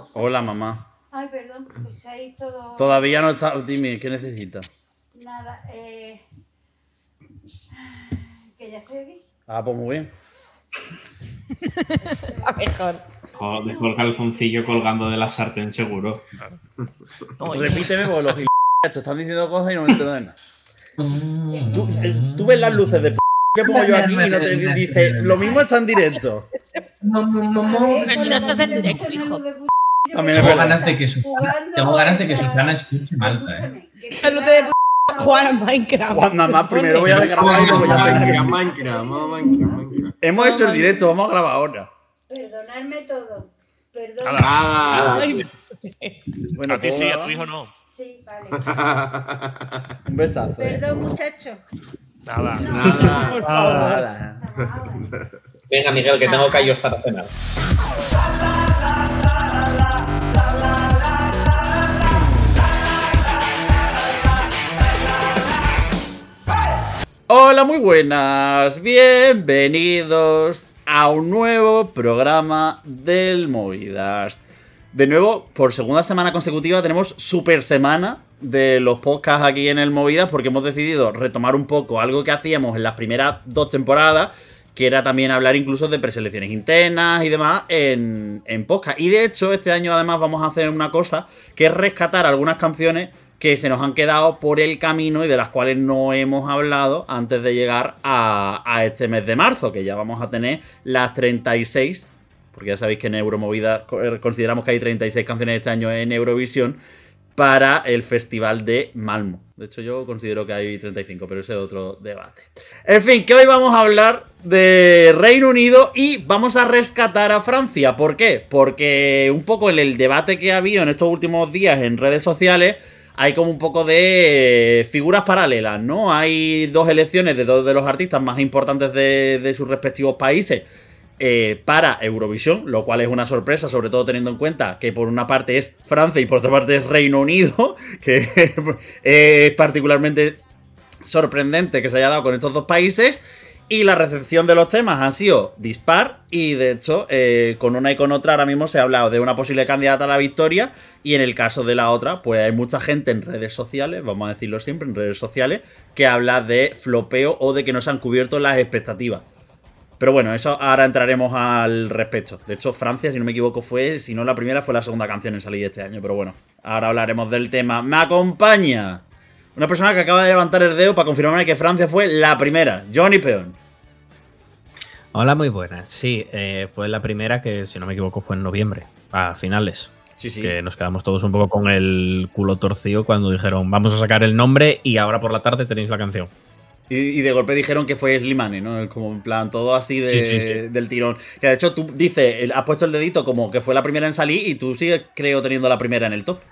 Hola, mamá. Ay, perdón, está ahí todo... Todavía no está... Dime, ¿qué necesitas? Nada, que ya estoy aquí. Ah, pues muy bien. A mejor. Dejó el calzoncillo colgando de la sartén, seguro. Repíteme porque los gilipollas están diciendo cosas y no me entero de nada. Tú ves las luces de que pongo yo aquí y no te dice... Lo mismo está en directo. Pero si no estás en directo, hijo. También es Tengo verdad. ganas de que Susana escuche Malta, Escúchame, La luz de jugar a Minecraft. Nada más, primero voy a grabar y luego voy a hacer... Minecraft. Hemos hecho el directo, vamos a grabar ahora. Perdonadme todo. Perdón. Bueno, A ti ¿puedo sí, a grabar? tu hijo no. Sí, vale. Un besazo. Perdón, muchacho. Nada. Nada. Venga, Miguel, que tengo callos para cenar. Hola, muy buenas. Bienvenidos a un nuevo programa del Movidas. De nuevo, por segunda semana consecutiva tenemos super semana de los podcasts aquí en el Movidas porque hemos decidido retomar un poco algo que hacíamos en las primeras 2 temporadas, que era también hablar incluso de preselecciones internas y demás en podcast. Y de hecho, este año además vamos a hacer una cosa, que es rescatar algunas canciones que se nos han quedado por el camino y de las cuales no hemos hablado antes de llegar a este mes de marzo, que ya vamos a tener las 36, porque ya sabéis que en Euromovida consideramos que hay 36 canciones este año en Eurovisión para el Festival de Malmö. De hecho, yo considero que hay 35, pero ese es otro debate. En fin, que hoy vamos a hablar de Reino Unido y vamos a rescatar a Francia. ¿Por qué? Porque un poco en el debate que ha habido en estos últimos días en redes sociales hay como un poco de figuras paralelas, ¿no? Hay 2 elecciones de 2 de los artistas más importantes de sus respectivos países para Eurovisión, lo cual es una sorpresa, sobre todo teniendo en cuenta que por una parte es Francia y por otra parte es Reino Unido, que es particularmente sorprendente que se haya dado con estos 2 países. Y la recepción de los temas ha sido dispar y de hecho con una y con otra ahora mismo se ha hablado de una posible candidata a la victoria y en el caso de la otra pues hay mucha gente en redes sociales, vamos a decirlo siempre, en redes sociales, que habla de flopeo o de que no se han cubierto las expectativas. Pero bueno, eso ahora entraremos al respecto. De hecho, Francia, si no me equivoco, fue, si no la primera, fue la segunda canción en salir este año. Pero bueno, ahora hablaremos del tema. Me acompaña una persona que acaba de levantar el dedo para confirmarme que Francia fue la primera. Johnny Peón. Hola, muy buenas. Sí, fue la primera que, si no me equivoco, fue en noviembre, a finales. Sí, sí. Que nos quedamos todos un poco con el culo torcido cuando dijeron vamos a sacar el nombre y ahora por la tarde tenéis la canción. Y de golpe dijeron que fue Slimane, ¿no? Como en plan, todo así del tirón. Que de hecho tú dices, has puesto el dedito como que fue la primera en salir y tú sigues, creo, teniendo la primera en el top.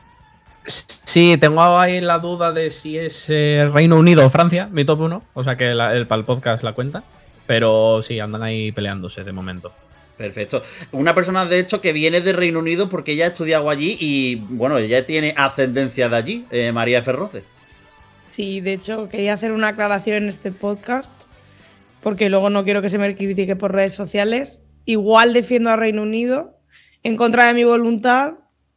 Sí, tengo ahí la duda de si es Reino Unido o Francia, mi top 1. O sea que para el podcast la cuenta. Pero sí, andan ahí peleándose de momento. Perfecto. Una persona, de hecho, que viene de Reino Unido porque ella ha estudiado allí y, bueno, ella tiene ascendencia de allí, María Ferroce. Sí, de hecho, quería hacer una aclaración en este podcast, porque luego no quiero que se me critique por redes sociales. Igual defiendo a Reino Unido en contra de mi voluntad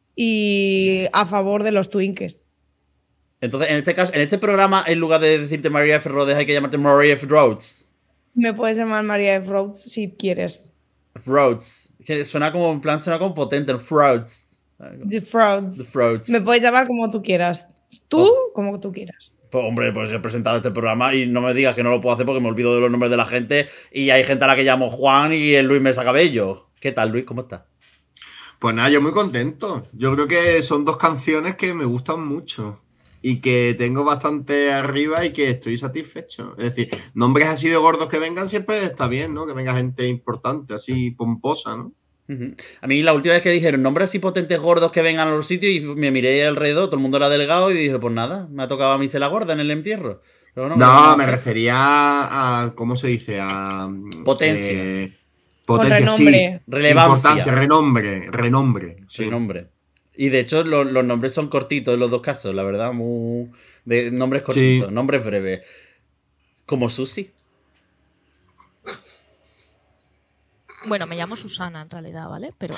y a favor de los Twinkes. Entonces, en este caso, en este programa, en lugar de decirte María F. Rhodes, hay que llamarte María F. Rhodes. Me puedes llamar María F. Rhodes si quieres. Rhodes. Que suena como, en plan, suena como potente. Rhodes. The Frauds. The Frauds. Me puedes llamar como tú quieras. Tú, como tú quieras. Pues hombre, pues he presentado este programa y no me digas que no lo puedo hacer porque me olvido de los nombres de la gente y hay gente a la que llamo Juan y el Luis Mesa Cabello. ¿Qué tal, Luis? ¿Cómo estás? Pues nada, yo muy contento. Yo creo que son 2 canciones que me gustan mucho y que tengo bastante arriba y que estoy satisfecho. Es decir, nombres así de gordos que vengan siempre está bien, ¿no? Que venga gente importante, así pomposa, ¿no? A mí la última vez que dijeron nombres así potentes gordos que vengan a los sitios y me miré alrededor, todo el mundo era delgado y dije, pues nada, me ha tocado a mí ser la gorda en el entierro. Pero no, me refería a, ¿cómo se dice? A potencia. Potencia, renombre. sí. Relevancia. Importancia, renombre. Sí. Renombre. Y de hecho los nombres son cortitos en los 2 casos, la verdad, de nombres cortitos, sí. Nombres breves. Como Susi. Bueno, me llamo Susana en realidad, ¿vale? Pero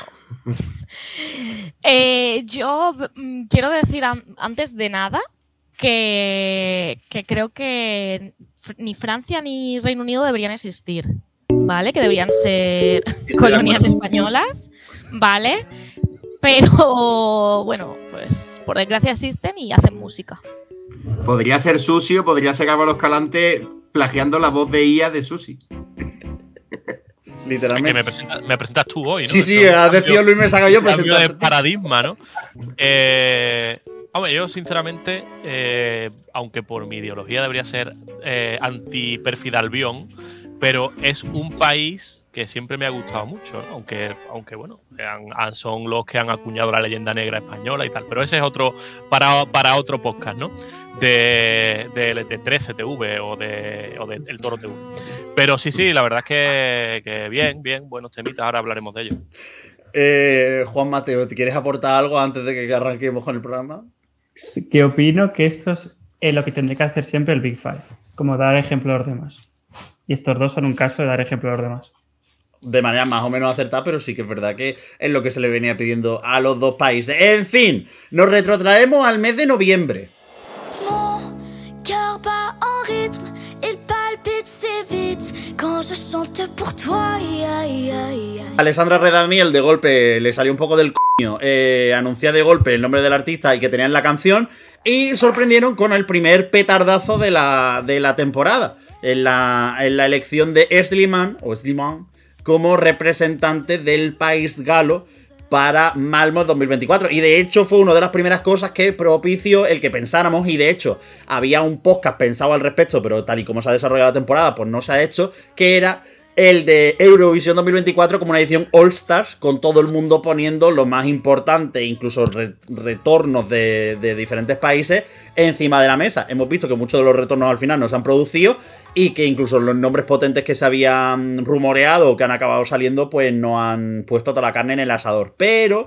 yo quiero decir antes de nada que creo que ni Francia ni Reino Unido deberían existir, ¿vale? Que deberían ser colonias españolas, ¿vale? Pero bueno, pues por desgracia existen y hacen música. Podría ser Susi o podría ser Álvaro Escalante plagiando la voz de IA de Susi. Literalmente. Es que me presentas tú hoy, ¿no? Sí, ha decidido Luis Mesa yo cambio presentar. de paradigma, ¿no? Hombre, yo sinceramente, aunque por mi ideología debería ser anti-perfil Albión, pero es un país que siempre me ha gustado mucho, ¿no? Aunque bueno, son los que han acuñado la leyenda negra española y tal, pero ese es otro para otro podcast, ¿no? De 13TV o de El Toro TV. Pero sí, la verdad es que bien, buenos temitas, ahora hablaremos de ellos. Juan Mateo, ¿te quieres aportar algo antes de que arranquemos con el programa? Que opino que esto es lo que tendría que hacer siempre el Big Five, como dar ejemplo a los demás. Y estos dos son un caso de dar ejemplo a los demás. De manera más o menos acertada, pero sí que es verdad que es lo que se le venía pidiendo a los dos países. En fin, nos retrotraemos al mes de noviembre. Alessandra Redamiel de golpe le salió un poco del coño anunciar de golpe el nombre del artista y que tenían la canción, y sorprendieron con el primer petardazo de la temporada en la elección de Slimane como representante del país galo para Malmö 2024. Y de hecho fue una de las primeras cosas que propició el que pensáramos, y de hecho había un podcast pensado al respecto, pero tal y como se ha desarrollado la temporada, pues no se ha hecho, que era el de Eurovisión 2024 como una edición All Stars, con todo el mundo poniendo lo más importante, incluso retornos de diferentes países encima de la mesa. Hemos visto que muchos de los retornos al final no se han producido, y que incluso los nombres potentes que se habían rumoreado o que han acabado saliendo, pues no han puesto toda la carne en el asador. Pero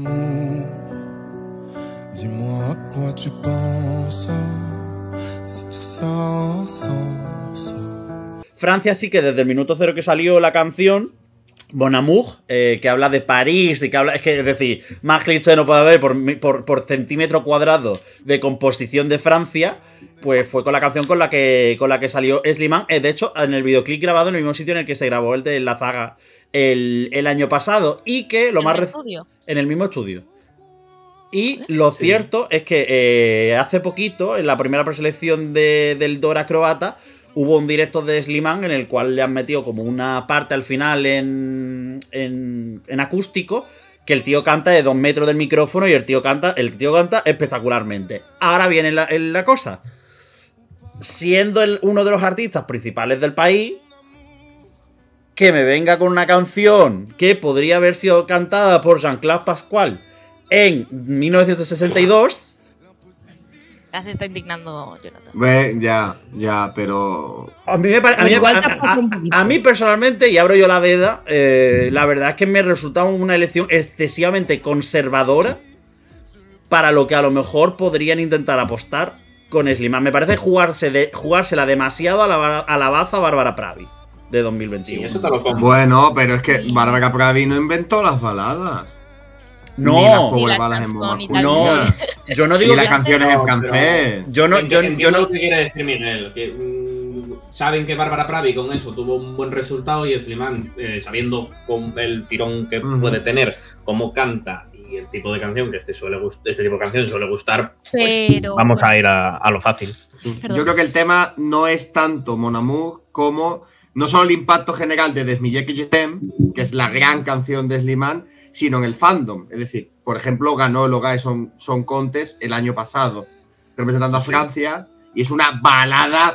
Francia sí que desde el minuto cero que salió la canción Mon Amour, que habla de París y que habla... Es decir, más cliché no puede haber por centímetro cuadrado de composición de Francia. Pues fue con la canción con la que salió Slimane. De hecho, en el videoclip grabado en el mismo sitio en el que se grabó el de La Zaga el año pasado. Y que lo más estudio. En el mismo estudio. Y lo cierto es que hace poquito, en la primera preselección del Dora Croata, hubo un directo de Slimane en el cual le han metido como una parte al final en acústico, que el tío canta de 2 metros del micrófono, y el tío canta espectacularmente. Ahora viene la cosa. Siendo uno de los artistas principales del país, que me venga con una canción que podría haber sido cantada por Jean-Claude Pascual en 1962. Ya se está indignando Jonathan. Ya, pero... A mí personalmente, y abro yo la veda, la verdad es que me resulta una elección excesivamente conservadora para lo que a lo mejor podrían intentar apostar con Slimane. Me parece jugársela demasiado a la baza Bárbara Pravi de 2021. Sí, eso te lo compro. Bueno, pero es que Bárbara Pravi no inventó las baladas. No, ni las power ballads en voz masculina. No, yo no digo y las que canciones en francés. Yo no lo que quiere decir Miguel, que saben que Bárbara Pravi con eso tuvo un buen resultado, y Slimane, sabiendo con el tirón que puede tener, cómo canta y el tipo de canción que este tipo de canción suele gustar, pues pero vamos a ir a lo fácil. Yo creo que el tema no es tanto Mon Amour como no solo el impacto general de Des Milliers que je t'aime, que es la gran canción de Slimane, sino en el fandom. Es decir, por ejemplo, ganó el Gae Song Contest el año pasado, representando a Francia, y es una balada,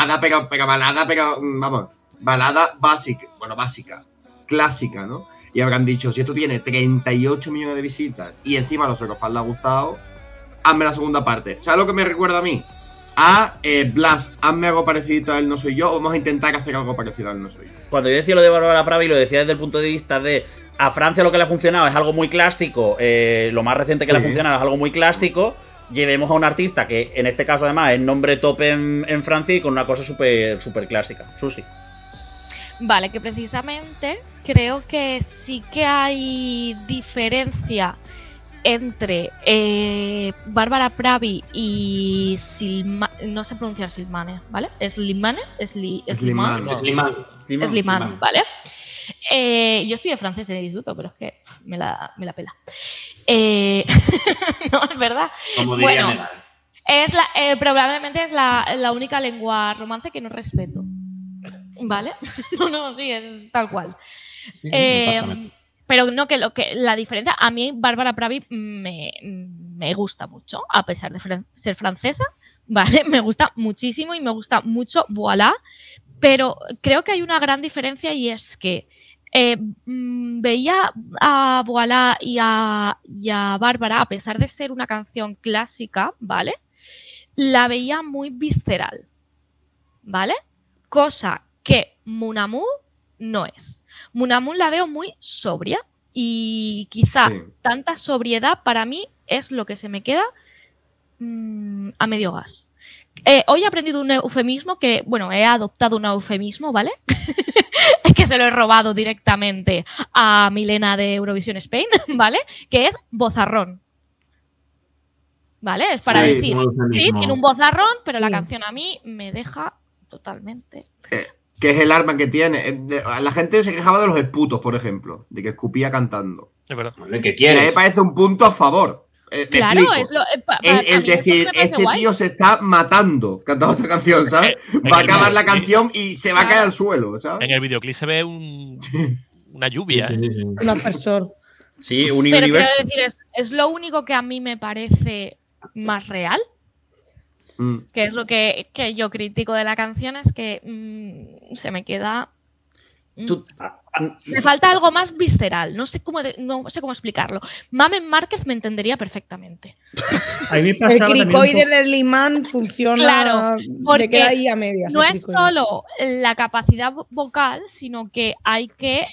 vamos, balada básica, clásica, ¿no? Y habrán dicho, si esto tiene 38 millones de visitas y encima a los Eurofans le ha gustado, hazme la segunda parte. ¿Sabes lo que me recuerda a mí? A Blas, hazme algo parecido a Él No Soy Yo, vamos a intentar hacer algo parecido a Él No Soy Yo. Cuando yo decía lo de Bárbara Pravi, lo decía desde el punto de vista de a Francia lo que le ha funcionado es algo muy clásico, lo más reciente que le ha funcionado es algo muy clásico. Llevemos a un artista que en este caso además es nombre top en Francia y con una cosa súper clásica. Susi. Vale, que precisamente creo que sí que hay diferencia entre Bárbara Pravi y no sé pronunciar Slimane, ¿vale? Slimane, Slimane, ¿vale? Yo estudié francés en el instituto, pero es que me la pela. No, es verdad. Como diría bueno, probablemente es la única lengua romance que no respeto. ¿Vale? No, sí, es tal cual. Sí, pero no, que la diferencia, a mí Bárbara Pravi me gusta mucho, a pesar de ser francesa, ¿vale? Me gusta muchísimo y me gusta mucho Voilà, pero creo que hay una gran diferencia y es que veía a Voilà y a Bárbara, a pesar de ser una canción clásica, ¿vale? La veía muy visceral, ¿vale? Cosa que Mon Amour no es. Mon Amour la veo muy sobria y quizá tanta sobriedad para mí es lo que se me queda a medio gas. Hoy he aprendido un eufemismo que, bueno, he adoptado un eufemismo, ¿vale? Es que se lo he robado directamente a Milena de Eurovisión Spain, ¿vale? Que es bozarrón. ¿Vale? Es para decir, sí, tiene un bozarrón, pero la canción a mí me deja totalmente... Que es el arma que tiene. La gente se quejaba de los esputos, por ejemplo, de que escupía cantando. Es verdad. ¿Qué quieres? Y a mí me parece un punto a favor. Claro, es decir, este tío se está matando cantando esta canción, ¿sabes? Va a acabar la canción y se va a caer al suelo, ¿sabes? En el videoclip se ve una lluvia. Un aspersor. Sí, un Pero universo. quiero decir, es lo único que a mí me parece más real. Que es lo que yo critico de la canción, es que se me queda... Me falta algo más visceral, no sé cómo explicarlo. Mamen Márquez me entendería perfectamente. El cricoide de Slimane funciona, claro, porque le queda ahí a medias. No es solo la capacidad vocal, sino que hay que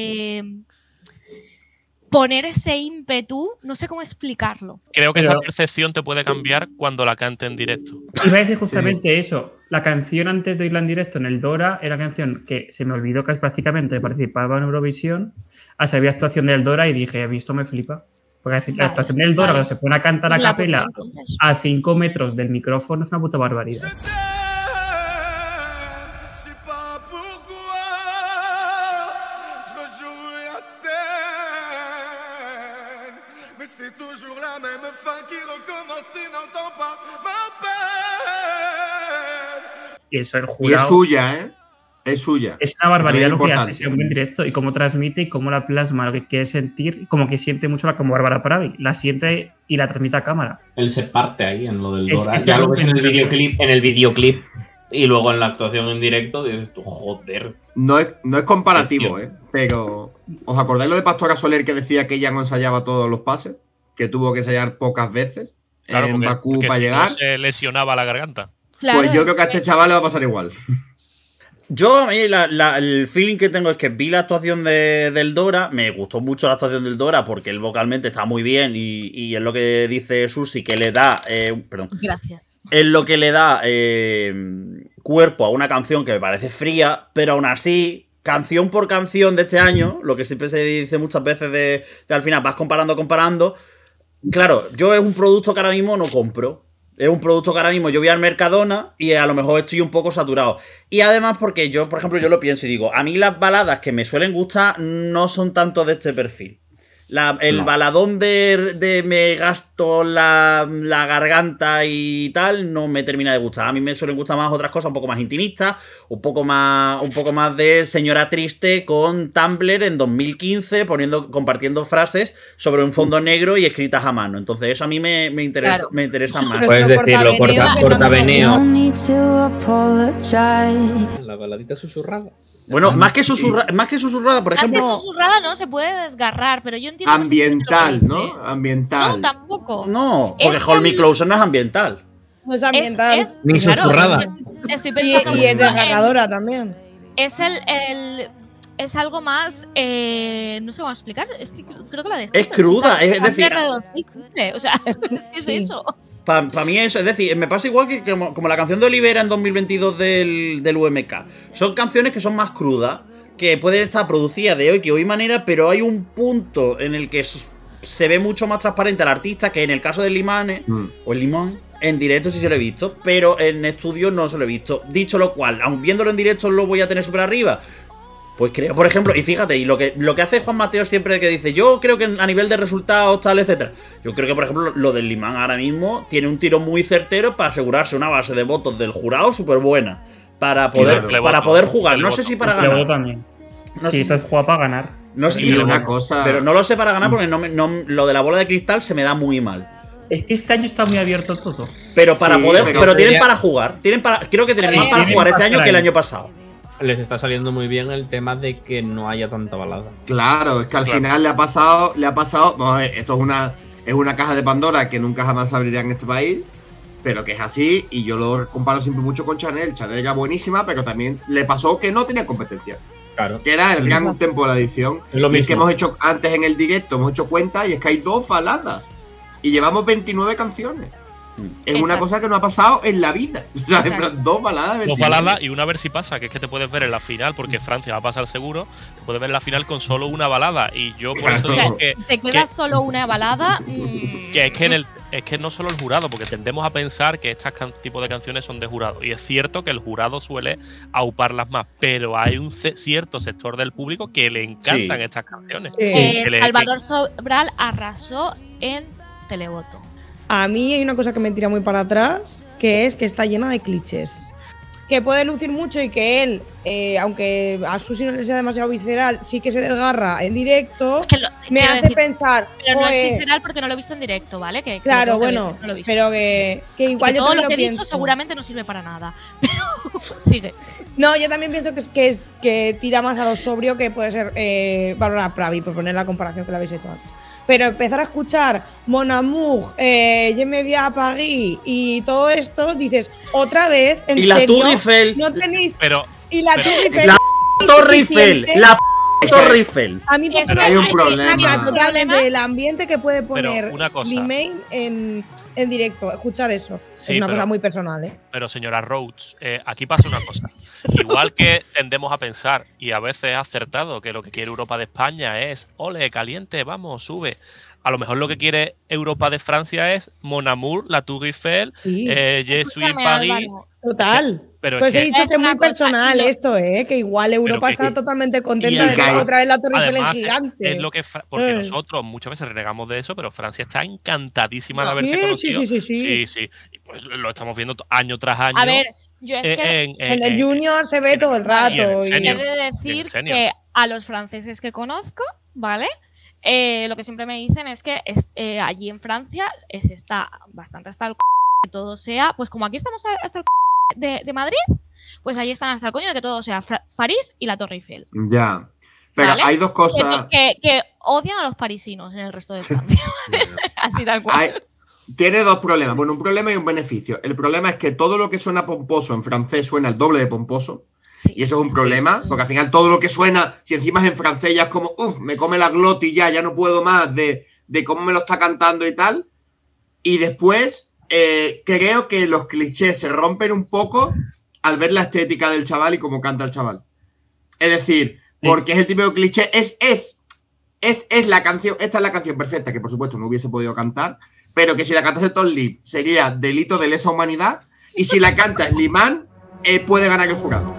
poner ese ímpetu, no sé cómo explicarlo. Creo que esa percepción te puede cambiar cuando la cante en directo. Iba a decir justamente eso. La canción antes de oírla en directo en el Dora era una canción que se me olvidó casi prácticamente participaba en Eurovisión. Hasta había actuación del Dora y dije, a mí esto me flipa. Porque la actuación del Dora, cuando se pone a cantar a capela a 5 metros del micrófono, es una puta barbaridad. Y eso el jurado... Y es suya, ¿eh? Es suya. Es una barbaridad lo que hace ese hombre en directo y cómo transmite y cómo la plasma, lo que quiere sentir, como que siente mucho como Bárbara Pravi. La siente y la transmite a cámara. Él se parte ahí en lo del Dora. Ya lo ves en el videoclip y luego en la actuación en directo dices tú, joder. No es comparativo, pero ¿os acordáis lo de Pastora Soler que decía que ella no ensayaba todos los pases? Que tuvo que ensayar pocas veces en Bakú para llegar. Se lesionaba la garganta. Claro, pues yo creo que a este chaval le va a pasar igual. Yo, a mí, el feeling que tengo es que vi la actuación del Dora, me gustó mucho la actuación del Dora porque él vocalmente está muy bien y es lo que dice Susi, que le da... Gracias. Es lo que le da cuerpo a una canción que me parece fría, pero aún así, canción por canción de este año, lo que siempre se dice muchas veces de al final vas comparando. Claro, yo es un producto que ahora mismo no compro. Es un producto que ahora mismo yo voy al Mercadona y a lo mejor estoy un poco saturado. Y además porque yo, por ejemplo, yo lo pienso y digo, a mí las baladas que me suelen gustar no son tanto de este perfil. El baladón de me gasto la garganta y tal no me termina de gustar. A mí me suelen gustar más otras cosas un poco más intimistas, un poco más de señora triste con Tumblr en 2015 compartiendo frases sobre un fondo negro y escritas a mano. Entonces eso a mí me interesa, claro. Me interesa más. Puedes decirlo, cortaveneo. La baladita susurrada. Bueno, más que susurrada, por ejemplo. Más que susurrada no se puede desgarrar, pero yo entiendo. Ambiental, ¿no? Ambiental. No, tampoco. No, porque Hold Me Closer no es ambiental. No es ambiental. Ni susurrada. Estoy pensando y es desgarradora también. Es es algo más. No sé cómo explicar. Es que creo que la dejé. Es cruda, es decir. O sea, es que es eso. Para mí eso, es decir, me pasa igual que como la canción de Olivera en 2022 del UMK. Son canciones que son más crudas. que pueden estar producidas de hoy que hoy manera, pero hay un punto en el que se ve mucho más transparente al artista, que en el caso del Limane, o el Limón, en directo sí se lo he visto, pero en estudio no se lo he visto. Dicho lo cual, aun viéndolo en directo lo voy a tener súper arriba. Pues creo, por ejemplo, y fíjate, y lo que hace Juan Mateo siempre que dice, yo creo que a nivel de resultados, tal, etcétera. Yo creo que, por ejemplo, lo del Limán ahora mismo tiene un tiro muy certero para asegurarse una base de votos del jurado súper buena. Para poder jugar. No sé si para ganar. También. No sí, sé estás jugado para ganar. No sé Y si una cosa. Pero no lo sé para ganar porque lo de la bola de cristal se me da muy mal. Es que este año está muy abierto todo. Pero para Sí, poder. Pero tienen sería- para jugar. Creo que tienen más para jugar este año que el año pasado. Les está saliendo muy bien el tema de que no haya tanta balada. Claro, es que al final le ha pasado. Vamos a ver, esto es una caja de Pandora que nunca jamás abriría en este país. Pero que es así, y yo lo comparo siempre mucho con Chanel. Chanel era buenísima, pero también le pasó que no tenía competencia. Claro. Que era el gran tempo de la edición. Es lo Y es que mismo. hemos hecho antes en el directo, hemos hecho cuenta, y es que hay 2 baladas. Y llevamos 29 canciones. Es una Exacto. cosa que no ha pasado en la vida. O sea, en plan, 2 baladas. 2 29. baladas y una a ver si pasa, que es que te puedes ver en la final, porque Francia va a pasar seguro, te puedes ver en la final con solo una balada. Y yo por eso O sea, digo si se queda que- solo una balada. que es que no solo el jurado, porque tendemos a pensar que estos tipos de canciones son de jurado. Y es cierto que el jurado suele auparlas más, pero hay un cierto sector del público que le encantan Sí. estas canciones. Sí. Que le- Salvador Sobral arrasó en Televoto. A mí hay una cosa que me tira muy para atrás, que es que está llena de clichés. Que puede lucir mucho y que él, aunque a Susi no le sea demasiado visceral, sí que se desgarra en directo, me quiero hace decir, pensar. Pero no es "Joder". visceral porque no lo he visto en directo, ¿vale? Que Claro, lo tengo que bueno, ver, no lo he visto. pero que Así igual que yo todo también lo que he pienso. dicho seguramente no sirve para nada. Pero sigue. No, yo también pienso que tira más a lo sobrio que puede ser Bárbara Pravi, por poner la comparación que le habéis hecho antes. Pero empezar a escuchar Mon Amour, Je me viens a Paris y todo esto, dices, otra vez, en Y la serio, Tour Eiffel. no tenéis. Pero Y la pero- Tour Eiffel. La es Torre Eiffel. insuficiente. La Torre Eiffel. A mí Pero hay un me problema. saca totalmente el ambiente que puede poner una cosa. Slimane en directo. Escuchar eso Sí, es una pero- cosa muy personal, ¿eh? Pero señora Rhodes, aquí pasa una cosa. Igual que tendemos a pensar, y a veces es acertado, que lo que quiere Europa de España es ole, caliente, vamos, sube. A lo mejor lo que quiere Europa de Francia es Mon Amour, la Tour Eiffel, Sí. Je suis Escúchame, Paris. Álvaro. Total. Pero Pues es he que, dicho es que es muy una cosa, personal y lo- esto, que igual Europa que- está totalmente y contenta el de ver que- otra vez la Torre Eiffel en además, gigante. es lo que porque Eh. nosotros muchas veces renegamos de eso, pero Francia está encantadísima de No. haberse Sí, conocido. sí. Sí. Y pues lo estamos viendo año tras año. A ver, yo es que En el Junior se ve en- todo el rato. y en el y- senior. he de Y decir en senior. que a los franceses que conozco, ¿vale? Lo que siempre me dicen es que allí en Francia se está bastante hasta el que todo sea, pues como aquí estamos hasta el de Madrid, pues allí están hasta el coño de que todo sea París y la Torre Eiffel. Ya. Pero ¿Vale? hay 2 cosas. Que odian a los parisinos en el resto de Francia. Así tal cual. Tiene 2 problemas. Bueno, un problema y un beneficio. El problema es que todo lo que suena pomposo en francés suena el doble de pomposo. Sí. Y eso es un problema, porque al final todo lo que suena, si encima es en francés, ya es como, me come la glotis ya no puedo más de cómo me lo está cantando y tal. Y después, creo que los clichés se rompen un poco al ver la estética del chaval y cómo canta el chaval. Es decir, porque es el típico cliché, es la canción, esta es la canción perfecta, que por supuesto no hubiese podido cantar, pero que si la cantase Tom Lip sería delito de lesa humanidad, y si la canta Slimane, puede ganar el jurado.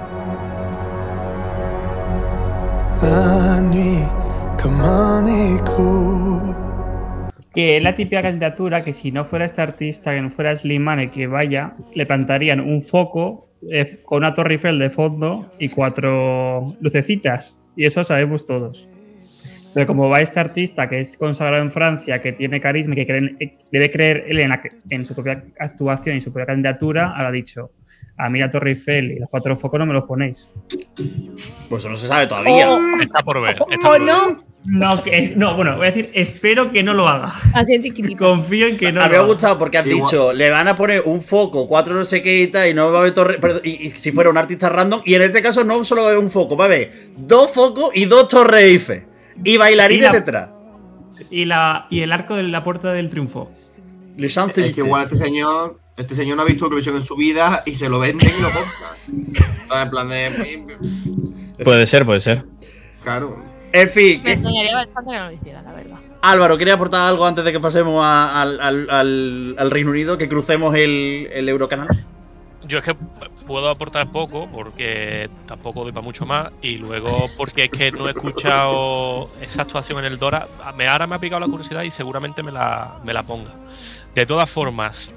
La nuit comme un écho. Que es la típica candidatura que si no fuera este artista, que no fuera Slimane el que vaya, le plantarían un foco con una Torre Eiffel de fondo y 4 lucecitas. Y eso sabemos todos. Pero como va este artista que es consagrado en Francia, que tiene carisma y que debe creer él en su propia actuación y su propia candidatura, ahora ha dicho, a mí la Torre Eiffel y los 4 focos no me los ponéis. Pues eso no se sabe todavía. Está por ver. está ¿O por ver. no? No, bueno, voy a decir, espero que no lo haga. Así en chiquitito. Confío en que no A mí me lo ha haga. gustado porque has Igual. dicho, le van a poner un foco, 4 no sé qué y tal, y no va a haber torre. Y si fuera un artista random, y en este caso no solo va a haber un foco, va a haber 2 focos y 2 torres Eiffel. Y bailarines detrás. Y el arco de la Puerta del Triunfo. Le Es que igual este señor no ha visto Eurovisión en su vida y se lo venden y lo compran. En plan de... Puede ser, puede ser. Claro. En fin. Me extrañaría bastante que no lo hicieran, la verdad. Álvaro, ¿quería aportar algo antes de que pasemos al Reino Unido? Que crucemos el Eurocanal. Yo es que puedo aportar poco porque tampoco doy para mucho más y luego porque es que no he escuchado esa actuación en el Dora. Ahora me ha picado la curiosidad y seguramente me la ponga. De todas formas,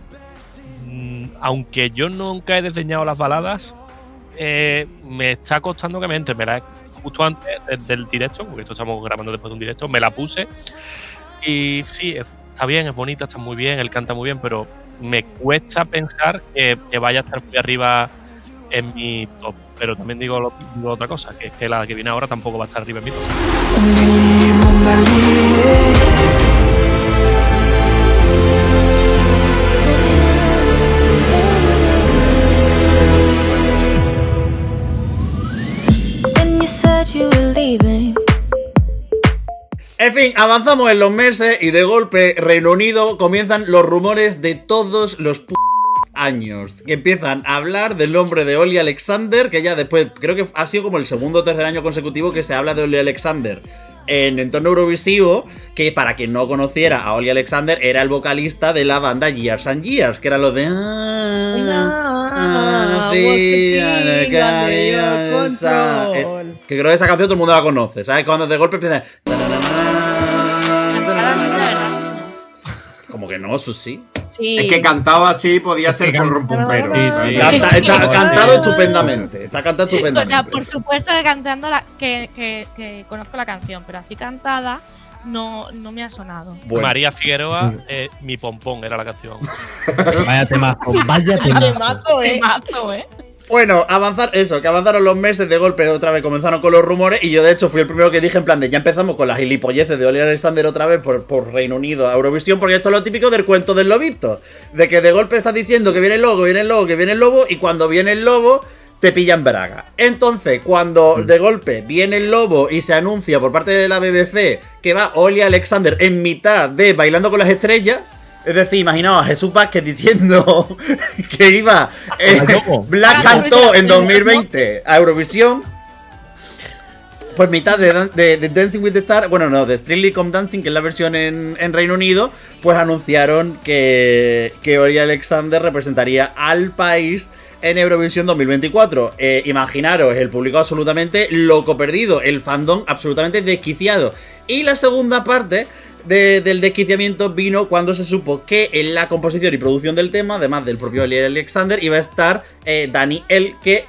aunque yo nunca he desdeñado las baladas, me está costando que me entre. Me la he justo antes del directo, porque esto estamos grabando después de un directo, me la puse y sí, está bien, es bonita, está muy bien, él canta muy bien, pero me cuesta pensar que vaya a estar muy arriba en mi top. Pero también digo otra cosa, que es que la que viene ahora tampoco va a estar arriba en mi top. En fin, avanzamos en los meses y de golpe Reino Unido comienzan los rumores de todos los años. Que empiezan a hablar del nombre de Olly Alexander, que ya después, creo que ha sido como el segundo o tercer año consecutivo que se habla de Olly Alexander en entorno eurovisivo, que para quien no conociera a Olly Alexander era el vocalista de la banda Years and Years, que era lo de... que creo que esa canción todo el mundo la conoce, ¿sabes? Cuando de golpe empieza... Como que no, eso sí. Sí. Es que cantado así podía ser con rompumpero. Está cantado estupendamente. Está cantado estupendamente. O sea, por supuesto que cantando que conozco la canción, pero así cantada no me ha sonado. Bueno. María Figueroa, Mi Pompón era la canción. Vaya temazo, vaya temazo. Temazo, Bueno, que avanzaron los meses, de golpe otra vez comenzaron con los rumores y yo de hecho fui el primero que dije en plan de ya empezamos con las gilipolleces de Olly Alexander otra vez por Reino Unido a Eurovisión, porque esto es lo típico del cuento del lobito, de que de golpe estás diciendo que viene el lobo, que viene el lobo y cuando viene el lobo te pillan braga. Entonces, cuando de golpe viene el lobo y se anuncia por parte de la BBC que va Olly Alexander en mitad de Bailando con las Estrellas, es decir, imaginaos a Jesús Vázquez diciendo que iba Black cantó en 2020 a Eurovisión. Pues mitad de Dancing with the Stars, bueno, no, de Strictly Come Dancing, que es la versión en Reino Unido, pues anunciaron que Olly Alexander representaría al país en Eurovisión 2024. Imaginaros, el público absolutamente loco perdido, el fandom absolutamente desquiciado. Y la segunda parte del desquiciamiento vino cuando se supo que en la composición y producción del tema, además del propio Olly Alexander, iba a estar Dani El, que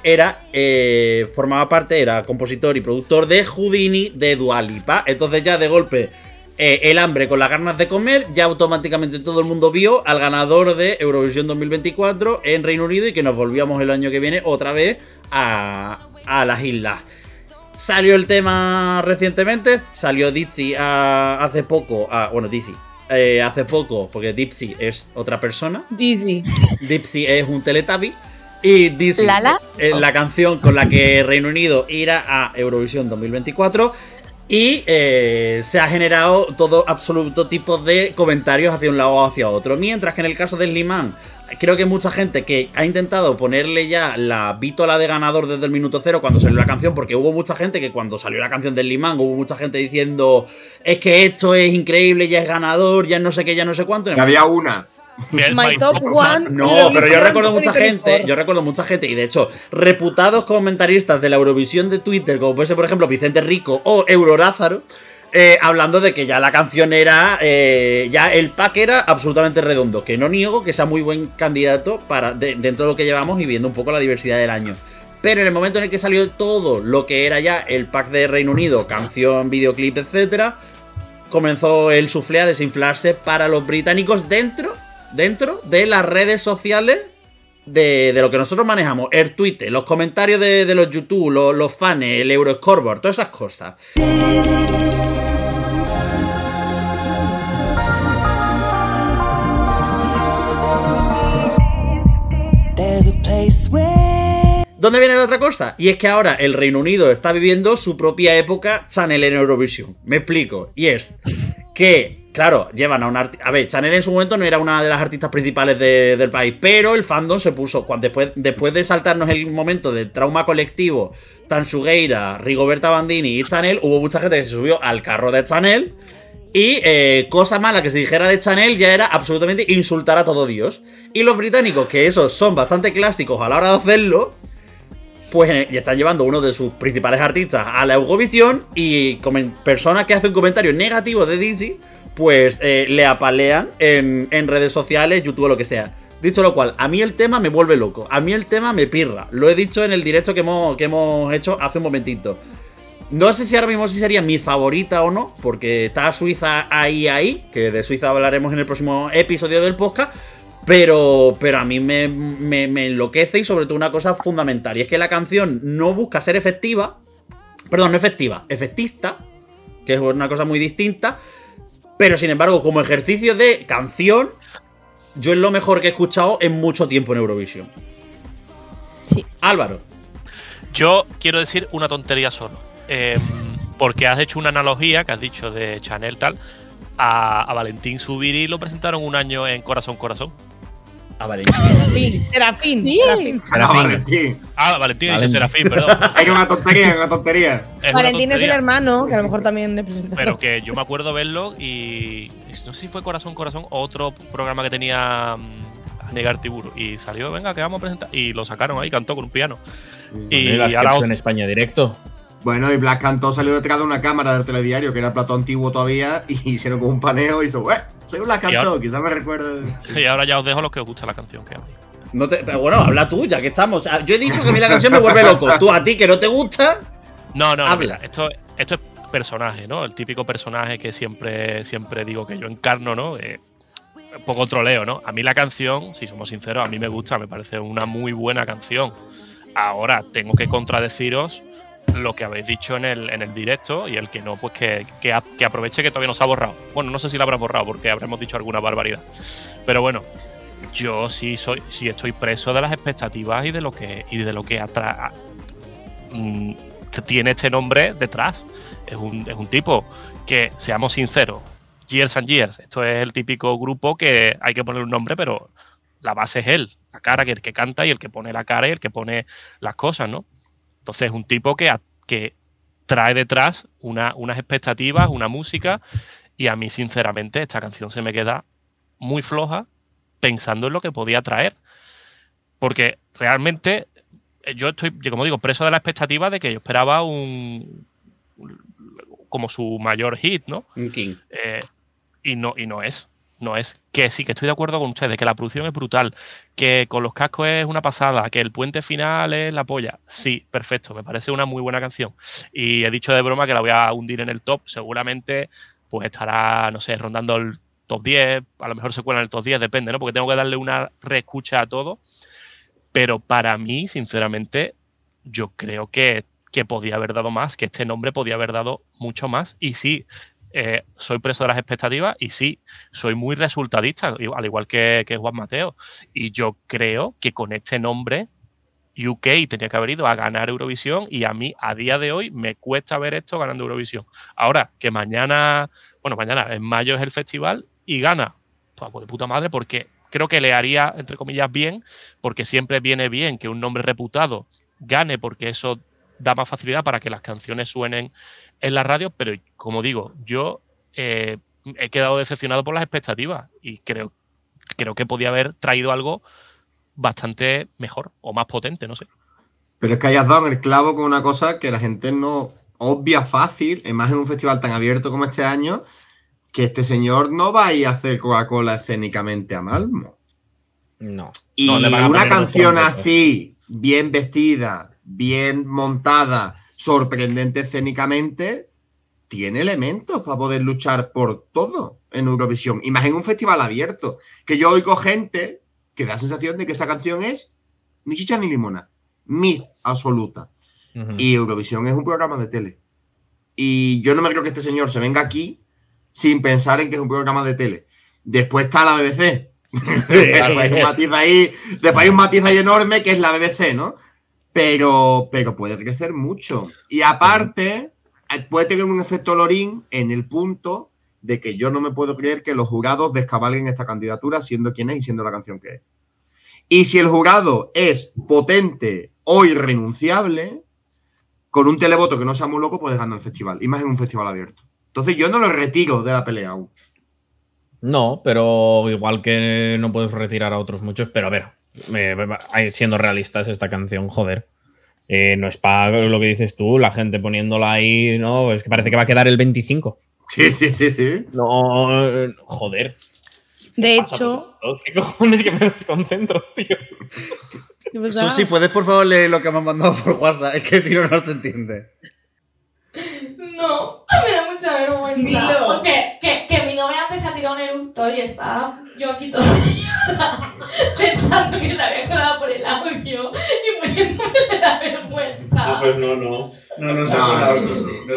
formaba parte, era compositor y productor de Houdini de Dua Lipa. Entonces ya de golpe el hambre con las ganas de comer, ya automáticamente todo el mundo vio al ganador de Eurovisión 2024 en Reino Unido y que nos volvíamos el año que viene otra vez a las islas. Salió el tema recientemente, salió Dipsy hace poco, hace poco, porque Dipsy es otra persona. Dipsy es un Teletubby. Y Dipsy, la canción con la que Reino Unido irá a Eurovisión 2024. Y se ha generado todo absoluto tipo de comentarios hacia un lado o hacia otro. Mientras que en el caso del Limán, creo que mucha gente que ha intentado ponerle ya la vítola de ganador desde el minuto cero cuando salió la canción, porque hubo mucha gente que cuando salió la canción del Limán, hubo mucha gente diciendo es que esto es increíble, ya es ganador, ya no sé qué, ya no sé cuánto. Había una. My top one. No, pero yo recuerdo mucha gente, y de hecho, reputados comentaristas de la Eurovisión de Twitter, como puede ser, por ejemplo, Vicente Rico o Eurorázaro, hablando de que ya la canción era, ya el pack era absolutamente redondo, que no niego que sea muy buen candidato para dentro de lo que llevamos y viendo un poco la diversidad del año. Pero en el momento en el que salió todo lo que era ya el pack de Reino Unido, canción, videoclip, etcétera, comenzó el soufflé a desinflarse para los británicos dentro de las redes sociales de lo que nosotros manejamos, el Twitter, los comentarios de los YouTube, los fans, el Euro Scoreboard, todas esas cosas. ¿Dónde viene la otra cosa? Y es que ahora el Reino Unido está viviendo su propia época Channel en Eurovisión. Me explico. Y es que Claro, llevan a un artista... A ver, Chanel en su momento no era una de las artistas principales del país, pero el fandom se puso... Después de saltarnos el momento del trauma colectivo, Tansugueira, Rigoberta Bandini y Chanel, hubo mucha gente que se subió al carro de Chanel y cosa mala que se dijera de Chanel ya era absolutamente insultar a todo Dios. Y los británicos, que esos son bastante clásicos a la hora de hacerlo, pues ya están llevando uno de sus principales artistas a la Eurovisión y personas que hacen comentarios negativos de Dizzy, pues le apalean en redes sociales, YouTube o lo que sea. Dicho lo cual, a mí el tema me vuelve loco, a mí el tema me pirra. Lo he dicho en el directo que hemos hecho hace un momentito. No sé si ahora mismo sí sería mi favorita o no, porque está Suiza ahí, que de Suiza hablaremos en el próximo episodio del podcast. Pero a mí me enloquece y sobre todo una cosa fundamental. Y es que la canción no busca ser efectiva. Perdón, no efectiva, efectista. Que es una cosa muy distinta. Pero sin embargo, como ejercicio de canción, yo es lo mejor que he escuchado en mucho tiempo en Eurovisión. Sí. Álvaro. Yo quiero decir una tontería solo. Porque has hecho una analogía que has dicho de Chanel tal. A Valentín Zubiri lo presentaron un año en Corazón Corazón. A Valentín. Serafín. Valentín, dice Serafín, perdón. Hay una tontería. Valentín es el hermano, que a lo mejor también le presentaron. Pero que yo me acuerdo verlo y no sé si fue Corazón Corazón o otro programa que tenía Negar Tiburu. Y salió, venga, que vamos a presentar. Y lo sacaron ahí, cantó con un piano. Y ahora en España directo. Bueno, y Blas cantó, salió detrás de una cámara del telediario, que era el plato antiguo todavía, y hicieron con un paneo y hizo, soy Blas cantó, quizás me recuerde. Y ahora ya os dejo los que os gusta la canción que pero bueno, habla tú, ya que estamos. Yo he dicho que a mí la canción me vuelve loco. Tú, a ti que no te gusta. No, habla. Mira, esto es personaje, ¿no? El típico personaje que siempre digo que yo encarno, ¿no? Un poco troleo, ¿no? A mí la canción, si somos sinceros, a mí me gusta, me parece una muy buena canción. Ahora tengo que contradeciros lo que habéis dicho en el directo, y el que no, pues que aproveche que todavía no se ha borrado. Bueno, no sé si lo habrá borrado porque habremos dicho alguna barbaridad. Pero bueno, yo sí estoy preso de las expectativas y de lo que tiene este nombre detrás. Es un tipo que, seamos sinceros, Years and Years, esto es el típico grupo que hay que poner un nombre, pero la base es él, la cara, que el que canta y el que pone la cara y el que pone las cosas, ¿no? Entonces es un tipo que trae detrás unas expectativas, una música, y a mí, sinceramente, esta canción se me queda muy floja pensando en lo que podía traer. Porque realmente yo estoy, como digo, preso de la expectativa de que yo esperaba como su mayor hit, ¿no? Un King. Y no es. No es. Que sí, que estoy de acuerdo con ustedes, que la producción es brutal, que con los cascos es una pasada, que el puente final es la polla. Sí, perfecto, me parece una muy buena canción. Y he dicho de broma que la voy a hundir en el top. Seguramente pues estará, no sé, rondando el top 10, a lo mejor se cuela en el top 10, depende, ¿no? Porque tengo que darle una reescucha a todo. Pero para mí, sinceramente, yo creo que podía haber dado más, que este nombre podía haber dado mucho más. Y sí, soy preso de las expectativas y sí, soy muy resultadista, al igual que Juan Mateo. Y yo creo que con este nombre UK tenía que haber ido a ganar Eurovisión, y a mí, a día de hoy, me cuesta ver esto ganando Eurovisión. Ahora, que mañana, en mayo es el festival y gana, pues de puta madre, porque creo que le haría, entre comillas, bien, porque siempre viene bien que un nombre reputado gane, porque eso da más facilidad para que las canciones suenen en la radio. Pero, como digo, yo he quedado decepcionado por las expectativas y creo que podía haber traído algo bastante mejor o más potente, no sé. Pero es que hayas dado en el clavo con una cosa que la gente no obvia fácil, más en un festival tan abierto como este año, que este señor no va a ir a hacer Coca-Cola escénicamente a Malmo. No. Y no una canción así, bien vestida, bien montada, sorprendente escénicamente, tiene elementos para poder luchar por todo en Eurovisión. Y más en un festival abierto, que yo oigo gente que da la sensación de que esta canción es ni chicha ni limona, mid absoluta. Y Eurovisión es un programa de tele. Y yo no me creo que este señor se venga aquí sin pensar en que es un programa de tele. Después está la BBC. Después hay un matiz ahí enorme que es la BBC, ¿no? Pero puede crecer mucho. Y aparte, puede tener un efecto Lorín en el punto de que yo no me puedo creer que los jurados descabalguen esta candidatura siendo quien es y siendo la canción que es. Y si el jurado es potente o irrenunciable, con un televoto que no sea muy loco, puedes ganar el festival. Y más en un festival abierto. Entonces yo no lo retiro de la pelea aún. No, pero igual que no puedes retirar a otros muchos. Pero a ver, siendo realistas, esta canción, joder. No es para lo que dices tú, la gente poniéndola ahí, no, es que parece que va a quedar el 25. Sí. No, joder. De hecho, ¿Qué cojones que me desconcentro, tío? Susi, ¿puedes por favor leer lo que me han mandado por WhatsApp? Es que si no, no se entiende. No, me da mucha vergüenza. Dilo. Porque que mi novia antes se ha tirado un eructo y estaba yo aquí todavía pensando que se había colado por el audio y poniéndome de la vergüenza. No, pues no. No se ha colado, Susi. No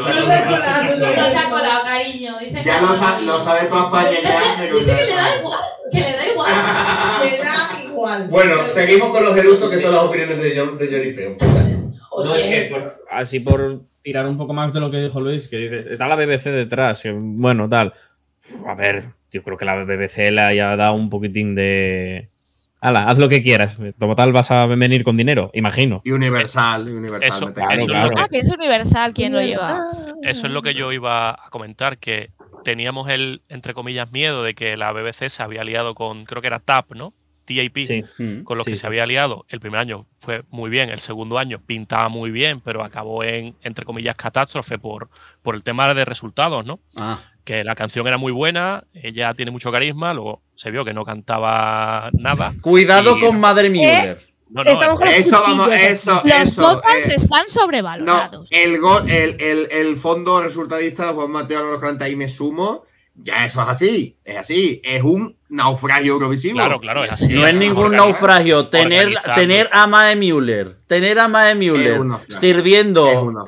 se ha colado, cariño. Dice Ya lo sabe toda España ya. Pero dice que le da igual. Que le da igual. le da igual. Bueno, seguimos con los eructos que son las opiniones de Johnny Peo. No, es que Así por tirar un poco más de lo que dijo Luis, que dice, está la BBC detrás, que, bueno, tal. A ver, yo creo que la BBC le haya dado un poquitín de... Hala, haz lo que quieras. Total, vas a venir con dinero, imagino. Y Universal. Eso, Claro. Ah, que es Universal quien lo lleva. Eso es lo que yo iba a comentar, que teníamos el, entre comillas, miedo de que la BBC se había liado con, creo que era TAP, ¿no? TAP, Sí. con los que se había liado. El primer año fue muy bien, el segundo año pintaba muy bien, pero acabó en, entre comillas, catástrofe por el tema de resultados, ¿no? Que la canción era muy buena, ella tiene mucho carisma, luego se vio que no cantaba nada. Cuidado con Madre Müller. No, Estamos con los Eso. Los vocals están sobrevalorados. No, el fondo resultadista, Juan Mateo los canta y me sumo. Ya eso es así. Es un naufragio eurovisivo. Claro, es así. No es ningún naufragio. Tener a Mae Müller. Tener a Mae Müller sirviendo.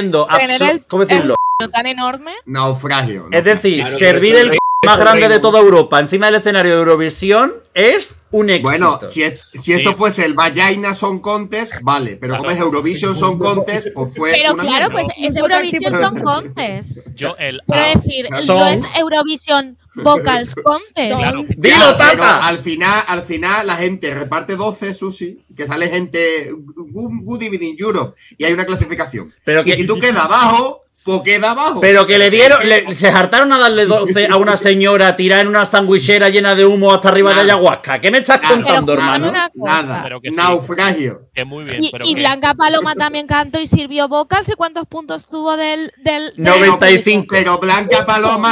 ¿Cómo decirlo? Tan enorme. Naufragio. Es decir, Claro, servir el más grande de toda Europa encima del escenario de Eurovisión es un éxito. Bueno, si esto fuese el Vagina Song Contest, vale, pero como es Eurovision Song Contest, pues fue. Pero una claro, mierda. pues es Eurovision Song Contest. Quiero decir, no es Eurovision Vocals Contest. Claro. ¡Dilo, Tata! Al final la gente reparte 12, Susi, que sale gente Good Evening Europe, y hay una clasificación. Pero y si tú quedas abajo, pues queda abajo. Pero que le dieron, se hartaron a darle 12 a una señora tirada en una sandwichera llena de humo hasta arriba de ayahuasca. ¿Qué me estás contando, hermano? Nada. Pero que sí. Naufragio. Que muy bien, pero Y que- Blanca Paloma también cantó y sirvió vocals. ¿Y cuántos puntos tuvo del 95. Pero Blanca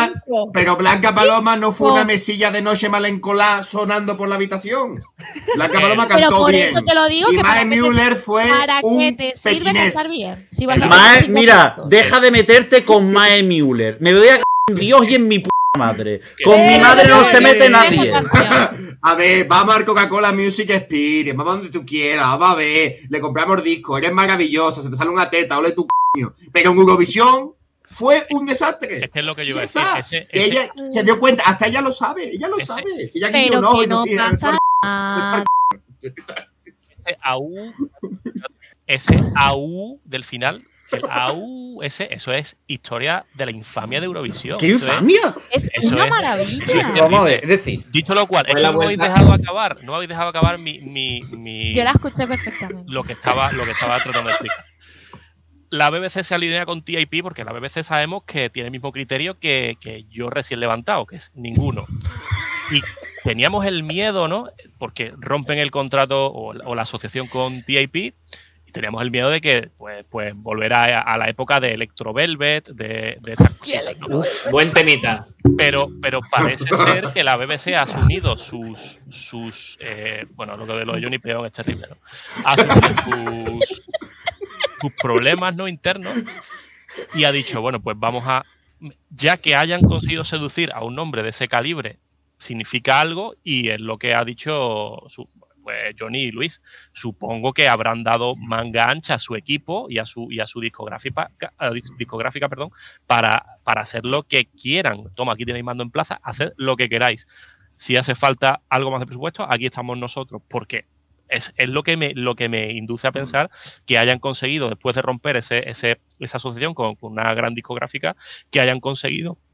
Paloma no fue una mesilla de noche mal encolada sonando por la habitación. Blanca Paloma Pero cantó por bien. eso te lo digo, y que Mae Müller fue para que un te sirve pequinés. cantar bien. Si vas a Mae, hacer cinco mira, puntos. deja de meterte con Mae Müller. Me voy a cagar en Dios y en mi puta madre. Con mi madre no se mete nadie. A ver, vamos al Coca-Cola Music Experience, vamos donde tú quieras, vamos a ver, le compramos discos, eres maravillosa, se te sale una teta, ole tu coño. Pero en Eurovisión fue un desastre. Es que es lo que yo iba a Ya está. decir. Que ella se dio cuenta, hasta ella lo sabe, Si ella guiñó un Pero ojo que y no decía, pasa ese AU del final, el AU, eso es historia de la infamia de Eurovisión. ¿Qué Eso infamia? Es Eso una es. maravilla. Vamos a ver, es decir, Dicho lo cual, es que la no habéis vuelta. dejado acabar mi Yo la escuché perfectamente. lo que estaba tratando de explicar. La BBC se alinea con TIP porque la BBC sabemos que tiene el mismo criterio que yo recién levantado, que es ninguno. Y teníamos el miedo, ¿no? Porque rompen el contrato o la asociación con TIP, y teníamos el miedo de que pues volverá a la época de Electro Velvet, de estas cositas, ¿no? Buen temita. Pero parece ser que la BBC ha asumido sus bueno, lo de Johnny Peón es terrible, ¿no? Ha asumido sus problemas, ¿no?, internos, y ha dicho, bueno, pues vamos a, ya que hayan conseguido seducir a un hombre de ese calibre, significa algo, y es lo que ha dicho pues Johnny y Luis. Supongo que habrán dado manga ancha a su equipo y a su discográfica, perdón, para hacer lo que quieran. Toma, aquí tenéis mando en plaza, haced lo que queráis. Si hace falta algo más de presupuesto, aquí estamos nosotros. ¿Por qué? Es lo que me induce a pensar que hayan conseguido, después de romper esa asociación con una gran discográfica, que hayan conseguido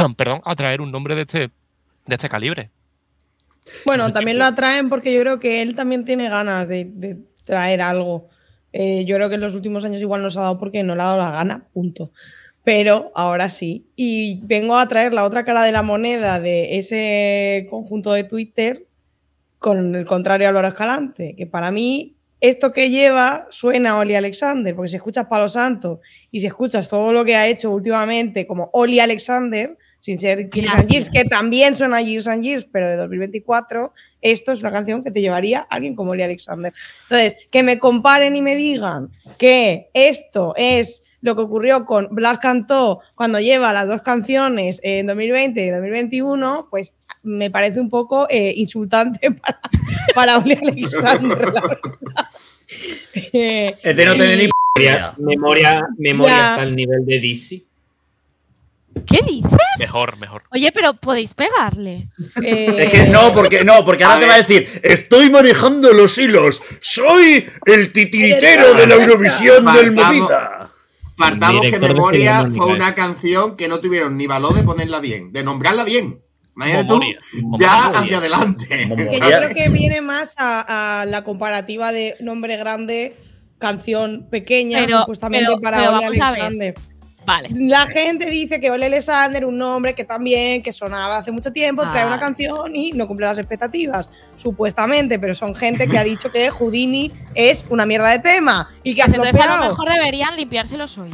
perdón, atraer un nombre de este calibre. Bueno, también lo atraen porque yo creo que él también tiene ganas de traer algo. Yo creo que en los últimos años igual no se ha dado porque no le ha dado la gana, punto. Pero ahora sí. Y vengo a traer la otra cara de la moneda de ese conjunto de Twitter con el contrario a Álvaro Escalante, que para mí esto que lleva suena a Oli Alexander, porque si escuchas Palo Santo y si escuchas todo lo que ha hecho últimamente como Oli Alexander, sin ser Years and Years, que también suena a Years and Years, pero de 2024, esto es una canción que te llevaría a alguien como Oli Alexander. Entonces, que me comparen y me digan que esto es lo que ocurrió con Blas Cantó cuando lleva las dos canciones en 2020 y 2021, pues me parece un poco insultante para Oli Alexander, la verdad. Es de no tener ni memoria hasta el nivel de Dizzy. ¿Qué dices? Mejor. Oye, pero podéis pegarle. Es que no, porque ahora te va a decir, estoy manejando los hilos, soy el titiritero de la Eurovisión del Movida. Partamos que Memoria fue una canción que no tuvieron ni valor de ponerla bien, de nombrarla bien. Imagínate tú, ya hacia adelante. Que yo creo que viene más a la comparativa de nombre grande, canción pequeña, supuestamente para Oli Alexander. Vale. La gente dice que Oli Alexander, un nombre que también, que sonaba hace mucho tiempo, trae una canción y no cumple las expectativas, supuestamente, pero son gente que ha dicho que Houdini es una mierda de tema y que pues ha entonces a lo flopeado. mejor deberían limpiarse los oídos.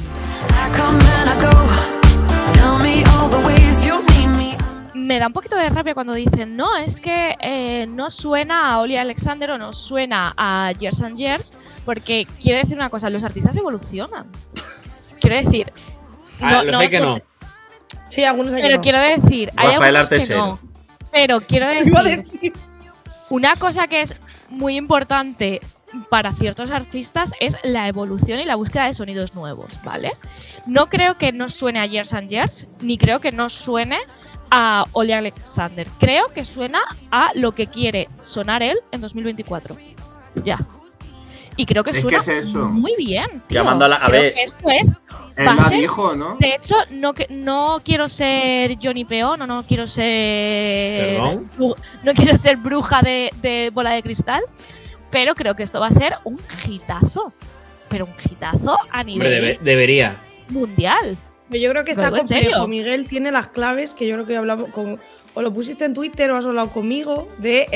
Me da un poquito de rabia cuando dicen, no, es que no suena a Oli Alexander o no suena a Years and Years, porque quiero decir una cosa, los artistas evolucionan. Quiero decir, los hay que no. Sí, algunos hay que pero no. quiero decir, hay Rafael algunos que Artesero. no. Pero quiero decir, una cosa que es muy importante para ciertos artistas es la evolución y la búsqueda de sonidos nuevos, ¿vale? No creo que no suene a Years and Years, ni creo que no suene a Oli Alexander. Creo que suena a lo que quiere sonar él en 2024. Ya. Y creo que suena muy bien. Tío. A ver, que esto es. Él la dijo, ¿no? De hecho, no quiero ser Johnny Peón, no quiero ser. No quiero ser bruja de bola de cristal. Pero creo que esto va a ser un hitazo. Pero un hitazo a nivel. Debería. Mundial. Yo creo que está ¿En serio? complejo. Miguel tiene las claves que yo creo que hablamos con. O lo pusiste en Twitter o has hablado conmigo de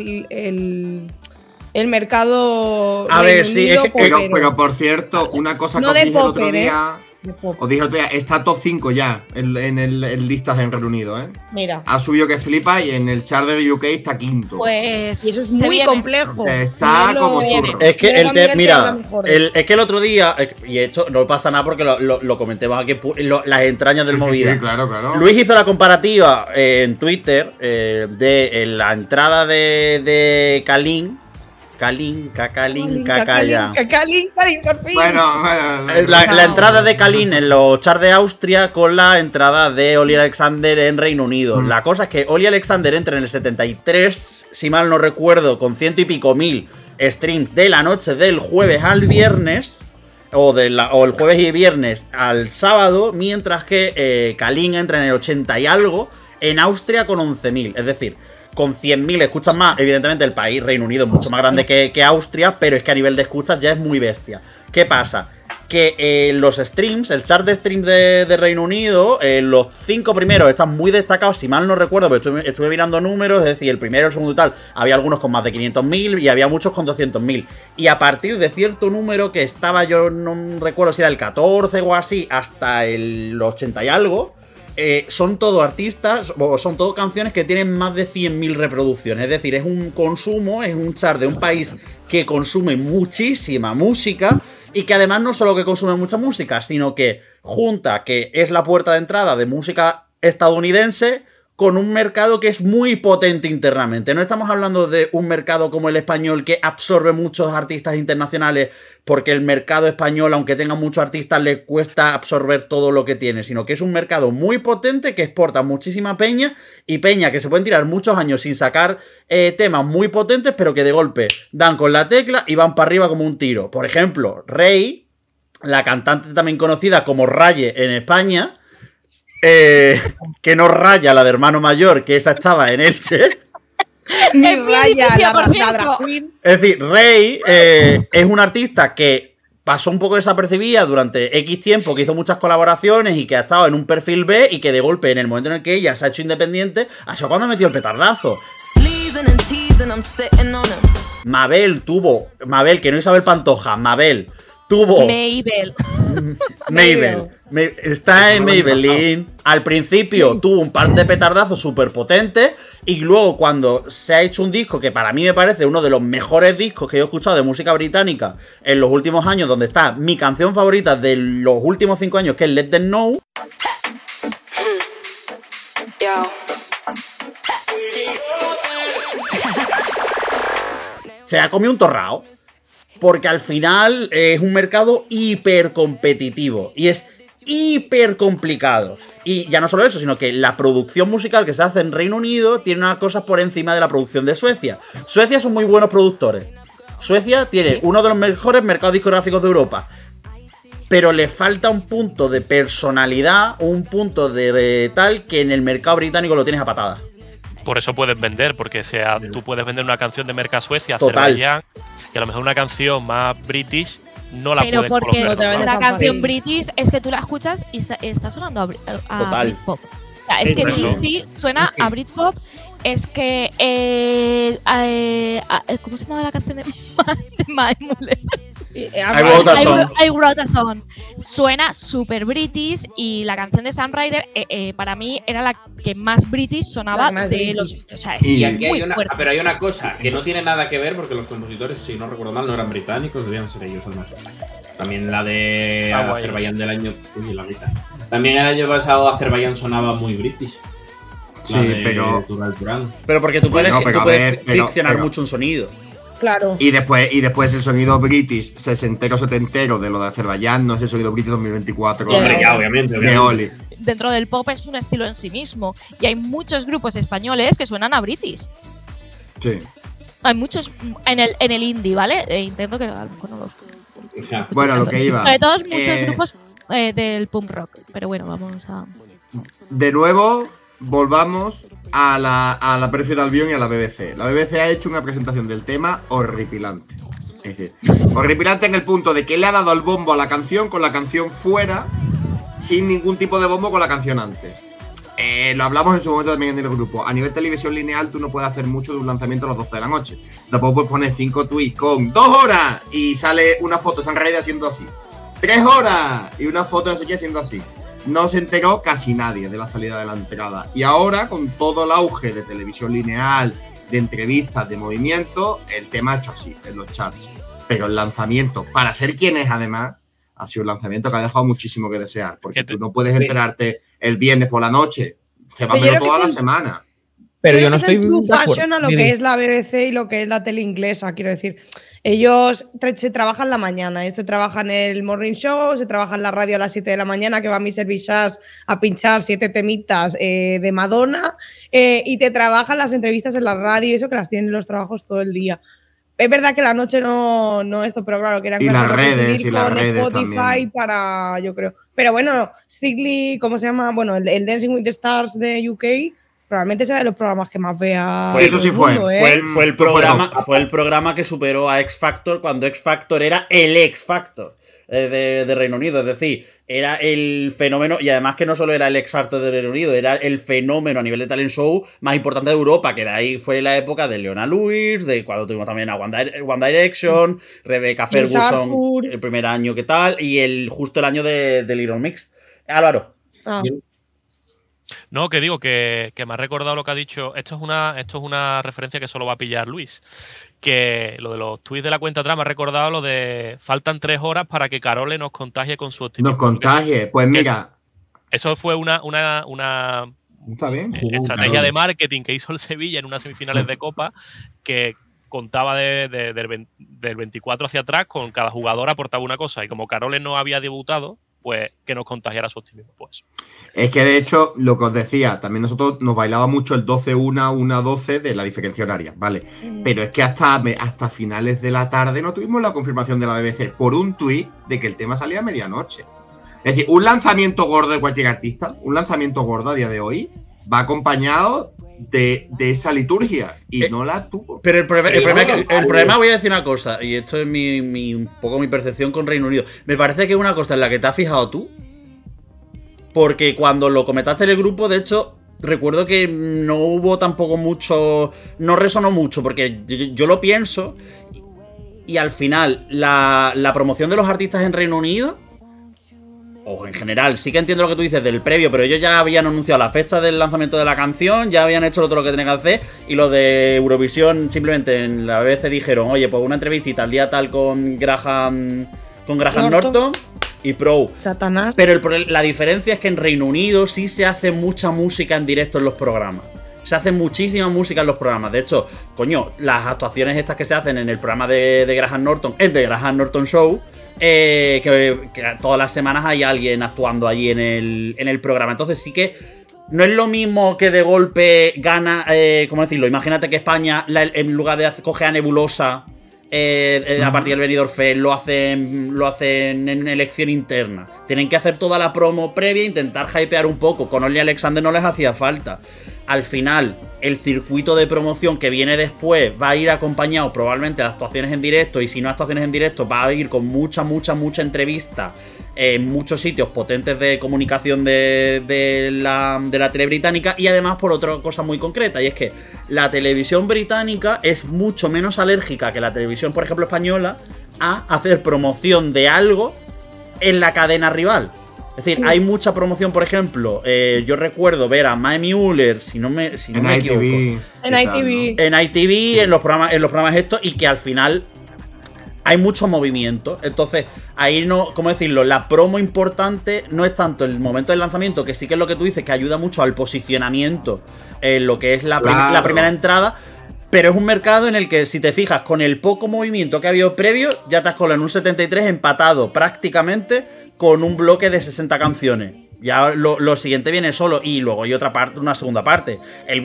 el mercado. A ver, sí, es que, pero por cierto, una cosa que os dije el otro día. Os dije el otro día, está top 5 ya en listas en Reino Unido, ¿eh? Mira. Ha subido que flipa y en el chart de UK está quinto. Pues. Y eso es muy complejo. Está como churro. Es que es que el otro día, y esto no pasa nada porque lo comentemos aquí, las entrañas del Movida. Sí, claro. Luis hizo la comparativa en Twitter de la entrada de Kalin. Kalin, Kakaya. Por fin. Bueno. La entrada de Kalin en los charts de Austria con la entrada de Oli Alexander en Reino Unido. La cosa es que Oli Alexander entra en el 73, si mal no recuerdo, con 100 y pico mil streams de la noche del jueves al viernes. O el jueves y viernes al sábado, mientras que Kalin entra en el 80 y algo en Austria con 11.000. Es decir, con 100.000 escuchas más. Evidentemente el país, Reino Unido, es mucho más grande que Austria, pero es que a nivel de escuchas ya es muy bestia. ¿Qué pasa? Que los streams, el chart de streams de Reino Unido, los 5 primeros están muy destacados, si mal no recuerdo, pero estuve mirando números, es decir, el primero, el segundo y tal, había algunos con más de 500.000 y había muchos con 200.000. Y a partir de cierto número que estaba, yo no recuerdo si era el 14 o así, hasta el 80 y algo, son todo artistas, o son todo canciones que tienen más de 100.000 reproducciones. Es decir, es un consumo, es un chart de un país que consume muchísima música y que además no solo que consume mucha música, sino que junta que es la puerta de entrada de música estadounidense con un mercado que es muy potente internamente. No estamos hablando de un mercado como el español que absorbe muchos artistas internacionales porque el mercado español, aunque tenga muchos artistas, le cuesta absorber todo lo que tiene, sino que es un mercado muy potente que exporta muchísima peña y peña que se pueden tirar muchos años sin sacar temas muy potentes, pero que de golpe dan con la tecla y van para arriba como un tiro. Por ejemplo, Rey, la cantante también conocida como Raye en España, que no raya la de Hermano Mayor, que esa estaba en Elche. Ni En mi raya edificio, la por cierto. drag queen. Es decir, Rey es un artista que pasó un poco desapercibida durante X tiempo, que hizo muchas colaboraciones y que ha estado en un perfil B y que de golpe, en el momento en el que ella se ha hecho independiente, ha sido cuando metió el petardazo. Mabel, que no Isabel Pantoja, Mabel tuvo... Mabel. Está en Maybelline. Al principio tuvo un par de petardazos súper potentes. Y luego cuando se ha hecho un disco que para mí me parece uno de los mejores discos que yo he escuchado de música británica en los últimos años, donde está mi canción favorita de los últimos 5 años, que es Let Them Know. Se ha comido un torrao. Porque al final es un mercado hiper competitivo y es hiper complicado. Y ya no solo eso, sino que la producción musical que se hace en Reino Unido tiene unas cosas por encima de la producción de Suecia. Suecia son muy buenos productores. Suecia tiene uno de los mejores mercados discográficos de Europa. Pero le falta un punto de personalidad, un punto de tal que en el mercado británico lo tienes a patadas. Por eso puedes vender, porque tú puedes vender una canción de Merca Suecia, Total. Azerbaiyán, y a lo mejor una canción más british no la Pero puedes porque colocar. una canción british es que tú la escuchas y está sonando a Total. Britpop. O sea, es que Exacto. sí suena a Britpop. Es que ¿cómo se llama la canción de Mae Muller? I Wrote a Song. Suena super british y la canción de Sam Ryder para mí era la que más british sonaba más de british. los. O sea, es Y aquí muy hay una, fuerte. pero hay una cosa que no tiene nada que ver porque los compositores, si no recuerdo mal, no eran británicos, debían ser ellos además. También la de Azerbaiyán del año. Uy, la mitad. También el año pasado Azerbaiyán sonaba muy british. Sí, pero. Pero porque tú puedes, no, pero tú a puedes ver, ficcionar pero- mucho un sonido. Claro. Y después el sonido british sesentero, setentero de lo de Azerbaiyán no es el sonido british 2024. Hombre, ya, obviamente. De Oli. Dentro del pop es un estilo en sí mismo. Y hay muchos grupos españoles que suenan a british. Sí. Hay muchos en el indie, ¿vale? Intento que a lo mejor no los. Bueno, lo que iba. Sobre todo muchos grupos del punk rock. Pero bueno, vamos a. De nuevo, volvamos a la Perfect Albion y a la BBC. La BBC ha hecho una presentación del tema horripilante. Es decir, horripilante en el punto de que le ha dado el bombo a la canción con la canción fuera, sin ningún tipo de bombo con la canción antes. Lo hablamos en su momento también en el grupo. A nivel televisión lineal, tú no puedes hacer mucho de un lanzamiento a las 12 de la noche. Tampoco puedes poner 5 tweets con 2 horas y sale una foto de San Raider haciendo así. 3 horas y una foto de no sé qué haciendo así. No se enteró casi nadie de la salida de la entrada. Y ahora, con todo el auge de televisión lineal, de entrevistas, de movimiento, el tema ha hecho así en los charts. Pero el lanzamiento, para ser quien es además, ha sido un lanzamiento que ha dejado muchísimo que desear. Porque tú no puedes enterarte el viernes por la noche. Se va a ver toda la semana. Pero yo Creo no que estoy es el true de acuerdo. fashion a lo que es la BBC y lo que es la tele inglesa, quiero decir. Ellos se trabajan la mañana, se trabajan el morning show, se trabajan la radio a las 7 de la mañana, que va mi servichas a pinchar 7 temitas de Madonna, y te trabajan las entrevistas en la radio y eso que las tienen los trabajos todo el día. Es verdad que la noche no esto, pero claro, que eran Y las cosas que redes, coincidir y las con redes Spotify también. para, yo creo. Pero bueno, Strictly, ¿cómo se llama? Bueno, el Dancing with the Stars de UK probablemente sea de los programas que más vea. Eso sí fue. mundo, ¿eh? Fue el programa que superó a X Factor cuando X Factor era el X Factor de Reino Unido. Es decir, era el fenómeno, y además que no solo era el X Factor de Reino Unido, era el fenómeno a nivel de talent show más importante de Europa, que de ahí fue la época de Leona Lewis, de cuando tuvimos también a One Direction, Rebecca Ferguson, el primer año que tal, y justo el año de Little Mix. Álvaro. No, que digo que me ha recordado lo que ha dicho. Esto es una referencia que solo va a pillar Luis. Que lo de los tweets de la cuenta atrás me ha recordado lo de faltan 3 horas para que Carole nos contagie con su optimismo. Nos contagie. Pues mira. Eso fue una Está bien. estrategia de marketing que hizo el Sevilla en unas semifinales de Copa que contaba del 24 hacia atrás, con cada jugador aportaba una cosa. Y como Carole no había debutado, pues que nos contagiara su optimismo. Pues. Es que de hecho, lo que os decía, también nosotros nos bailaba mucho el 12-1, 1-12 de la diferencia horaria, ¿vale? Pero es que hasta finales de la tarde no tuvimos la confirmación de la BBC por un tuit de que el tema salía a medianoche. Es decir, un lanzamiento gordo de cualquier artista, un lanzamiento gordo a día de hoy, va acompañado de esa liturgia y no la tuvo. Pero el problema, voy a decir una cosa, y esto es un poco mi percepción con Reino Unido. Me parece que es una cosa en la que te has fijado tú, porque cuando lo comentaste en el grupo, de hecho, recuerdo que no hubo tampoco mucho, no resonó mucho, porque yo lo pienso, y al final, la promoción de los artistas en Reino Unido, o en general, sí que entiendo lo que tú dices del previo, pero ellos ya habían anunciado la fecha del lanzamiento de la canción, ya habían hecho todo lo que tenían que hacer, y los de Eurovisión simplemente en la BBC dijeron, oye, pues una entrevistita al día tal con Graham Norton y Pro. Satanás. Pero la diferencia es que en Reino Unido sí se hace mucha música en directo en los programas. Se hace muchísima música en los programas. De hecho, coño, las actuaciones estas que se hacen en el programa de Graham Norton, el de Graham Norton Show, que todas las semanas hay alguien actuando allí en el programa. Entonces sí que no es lo mismo que de golpe gana, ¿cómo decirlo? Imagínate que España, en lugar de coger a Nebulosa a partir del Benidorm Fest, lo hacen en elección interna. Tienen que hacer toda la promo previa e intentar hypear un poco. Con Only Alexander no les hacía falta. Al final, el circuito de promoción que viene después va a ir acompañado probablemente de actuaciones en directo, y si no actuaciones en directo, va a ir con mucha entrevista en muchos sitios potentes de comunicación de la tele británica. Y además por otra cosa muy concreta, y es que la televisión británica es mucho menos alérgica que la televisión, por ejemplo, española, a hacer promoción de algo en la cadena rival. Es decir, hay mucha promoción, por ejemplo, yo recuerdo ver a Mae Mueller, si no me equivoco, en ITV, en los programas estos, y que al final hay mucho movimiento. Entonces, ahí no, ¿cómo decirlo? La promo importante no es tanto el momento del lanzamiento, que sí que es lo que tú dices, que ayuda mucho al posicionamiento en lo que es la primera entrada. Pero es un mercado en el que, si te fijas, con el poco movimiento que ha habido previo, ya te has colado en un 73 empatado prácticamente con un bloque de 60 canciones. Ya lo siguiente viene solo, y luego hay otra parte, una segunda parte.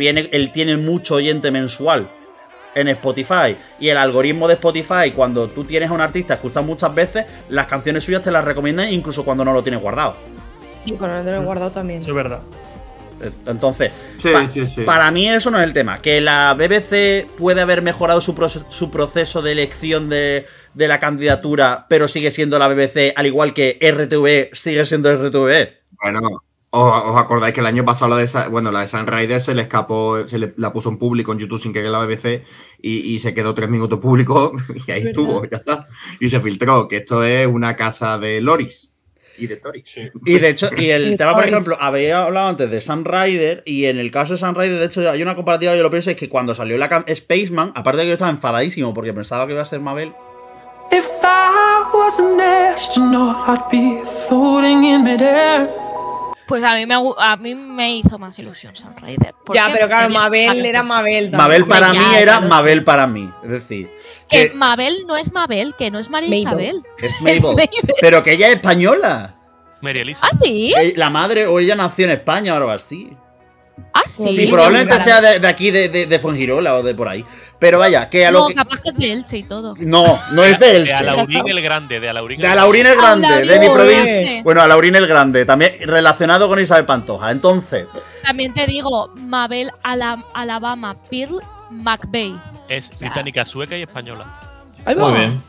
Él tiene mucho oyente mensual en Spotify, y el algoritmo de Spotify, cuando tú tienes a un artista, escuchas muchas veces, las canciones suyas te las recomiendan incluso cuando no lo tienes guardado. Y cuando no lo tienes guardado también. Eso es verdad. Entonces, sí. Para mí eso no es el tema. Que la BBC puede haber mejorado su proceso de elección de la candidatura, pero sigue siendo la BBC, al igual que RTV sigue siendo RTV. Bueno, ¿os acordáis que el año pasado la de Sunrider se le escapó, la puso en público en YouTube sin querer la BBC, y se quedó 3 minutos público y ahí estuvo, ya está. Y se filtró que esto es una casa de Loris. Y de Torix. Sí. Y de hecho, y el tema, por ejemplo, había hablado antes de Sunrider, y en el caso de Sunrider, de hecho, hay una comparativa, yo lo pienso, es que cuando salió la Spaceman, aparte de que yo estaba enfadadísimo porque pensaba que iba a ser Mabel. If I was an astronaut, I'd be floating in midair. Pues a mí me hizo más ilusión Sunrider. Ya, pero claro, Mabel era Mabel también. Mabel para mí era Mabel para mí. Es decir, que Mabel no es Mabel, que no es María Isabel. Es Mabel. Pero que ella es española. María Elisa. ¿Ah, sí? La madre, o ella nació en España o algo así. Ah, sí. Sí, probablemente sea de aquí, de Fuengirola o de por ahí. Pero vaya, que a lo que. No, capaz que es de Elche y todo. No es de Elche. De Alaurín el Grande, de Alaurín el Grande, de mi provincia. Bueno, Alaurín el Grande, también relacionado con Isabel Pantoja. Entonces. También te digo, Mabel Alabama Pearl McVeigh. Es británica, sueca y española. Muy bien.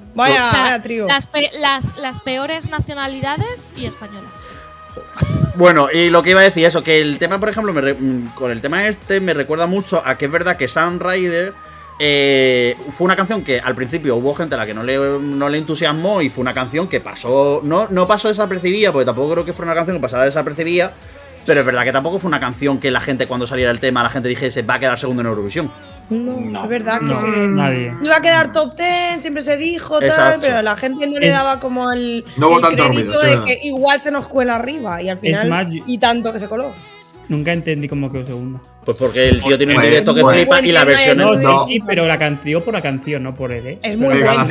Vaya trío. Las peores nacionalidades y españolas. Bueno, y lo que iba a decir, eso, que el tema, por ejemplo, con el tema este me recuerda mucho a que es verdad que Sunrider fue una canción que al principio hubo gente a la que no le entusiasmó, y fue una canción que pasó, no pasó desapercibida, porque tampoco creo que fuera una canción que pasara desapercibida, pero es verdad que tampoco fue una canción que la gente, cuando saliera el tema, la gente dijese va a quedar segundo en Eurovisión. No, es verdad que nadie. Iba a quedar top 10, siempre se dijo, tal, pero la gente no le daba como el crédito de que igual se nos cuela arriba, y al final, y tanto que se coló. Nunca entendí cómo quedó segunda. Pues porque el tío tiene un directo que flipa, y la versión sí, pero la canción por la canción, no por él, Es muy buena.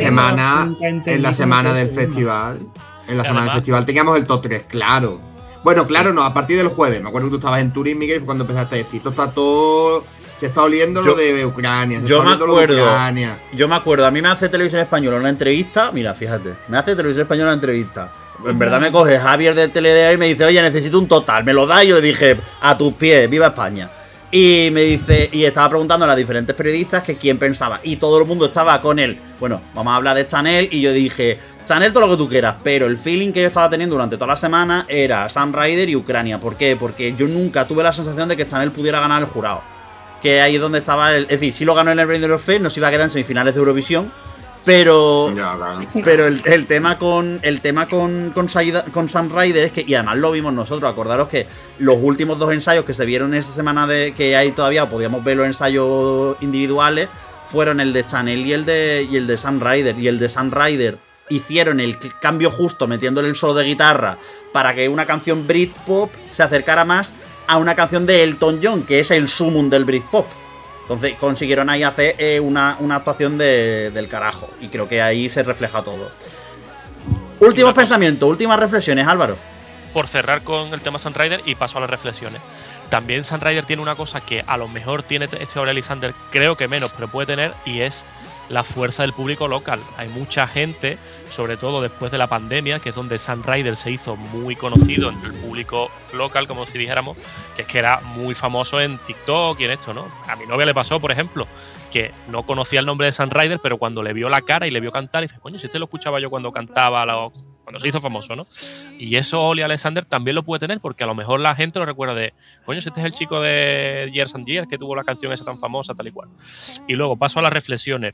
En la semana del festival. En la semana del festival teníamos el top 3, claro. Bueno, claro, no, a partir del jueves. Me acuerdo que tú estabas en Turín, Miguel, y fue cuando empezaste a decir, esto está todo. Se está oliendo lo de Ucrania. Yo me acuerdo, a mí me hace Televisión Española una entrevista. Mira, fíjate, me hace Televisión Española una entrevista. En verdad me coge Javier del Teledea y me dice, oye, necesito un total, ¿me lo da? Y yo le dije, a tus pies, viva España. Y me dice, y estaba preguntando a las diferentes periodistas que quién pensaba. Y todo el mundo estaba con él. Bueno, vamos a hablar de Chanel. Y yo dije, Chanel todo lo que tú quieras. Pero el feeling que yo estaba teniendo durante toda la semana era Sunrider y Ucrania. ¿Por qué? Porque yo nunca tuve la sensación de que Chanel pudiera ganar el jurado. Que ahí es donde estaba el... Es decir, sí lo ganó en el Render of Fate, no se iba a quedar en semifinales de Eurovisión. Pero el tema con Sunrider es que, y además lo vimos nosotros, acordaros que los últimos 2 ensayos que se vieron esa semana de que hay todavía, podíamos ver los ensayos individuales, fueron el de Chanel y el de Sunrider. Y el de Sunrider hicieron el cambio justo metiéndole el solo de guitarra para que una canción Britpop se acercara más a una canción de Elton John, que es el sumum del Britpop. Entonces consiguieron ahí hacer una actuación del carajo. Y creo que ahí se refleja todo. Últimos pensamientos, últimas reflexiones, Álvaro. Por cerrar con el tema Sunrider y paso a las reflexiones. También Sunrider tiene una cosa que a lo mejor tiene este Aurelie Sander, creo que menos, pero puede tener, y es la fuerza del público local. Hay mucha gente, sobre todo después de la pandemia, que es donde Sunrider se hizo muy conocido entre el público local, como si dijéramos, que es que era muy famoso en TikTok y en esto, ¿no? A mi novia le pasó, por ejemplo, que no conocía el nombre de Sunrider, pero cuando le vio la cara y le vio cantar, dice, coño, si este lo escuchaba yo cuando cantaba, cuando se hizo famoso, ¿no? Y eso Oli Alexander también lo puede tener, porque a lo mejor la gente lo recuerda de, coño, si este es el chico de Years and Years que tuvo la canción esa tan famosa, tal y cual. Y luego paso a las reflexiones.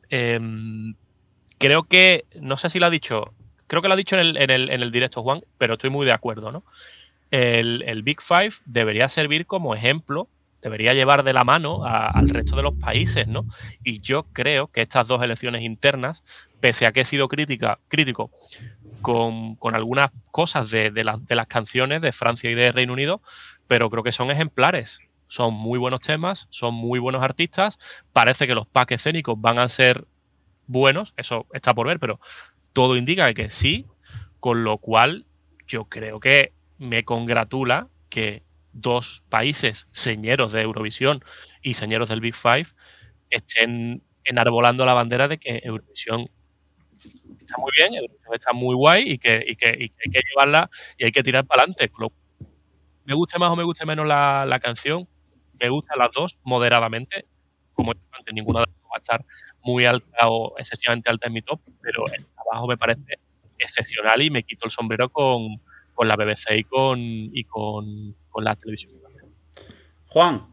Creo que, no sé si lo ha dicho, creo que lo ha dicho en el directo Juan, pero estoy muy de acuerdo, ¿no? El Big Five debería servir como ejemplo, debería llevar de la mano al resto de los países, ¿no? Y yo creo que estas 2 elecciones internas, pese a que he sido crítico con algunas cosas de las canciones de Francia y de Reino Unido, pero creo que son ejemplares. Son muy buenos temas, son muy buenos artistas. Parece que los packs escénicos van a ser buenos, eso está por ver, pero todo indica que sí, con lo cual yo creo que me congratula que 2 países señeros de Eurovisión y señeros del Big Five estén enarbolando la bandera de que Eurovisión está muy bien, Eurovisión está muy guay y que hay que llevarla y hay que tirar para adelante. Me guste más o me guste menos la canción, me gustan las 2 moderadamente, como antes ninguna de las 2 va a estar muy alta o excesivamente alta en mi top, pero el trabajo me parece excepcional y me quito el sombrero con la BBC y con la televisión. Juan.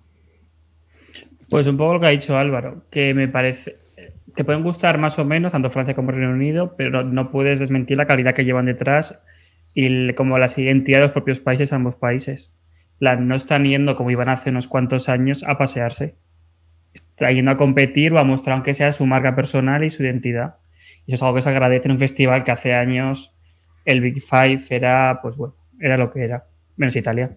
Pues un poco lo que ha dicho Álvaro, que me parece, te pueden gustar más o menos tanto Francia como Reino Unido, pero no puedes desmentir la calidad que llevan detrás y como la identidad de los propios países, ambos países. No están yendo como iban hace unos cuantos años a pasearse. Están yendo a competir o a mostrar, aunque sea, su marca personal y su identidad. Y eso es algo que se agradece en un festival que hace años el Big Five era, pues bueno, era lo que era. Menos Italia.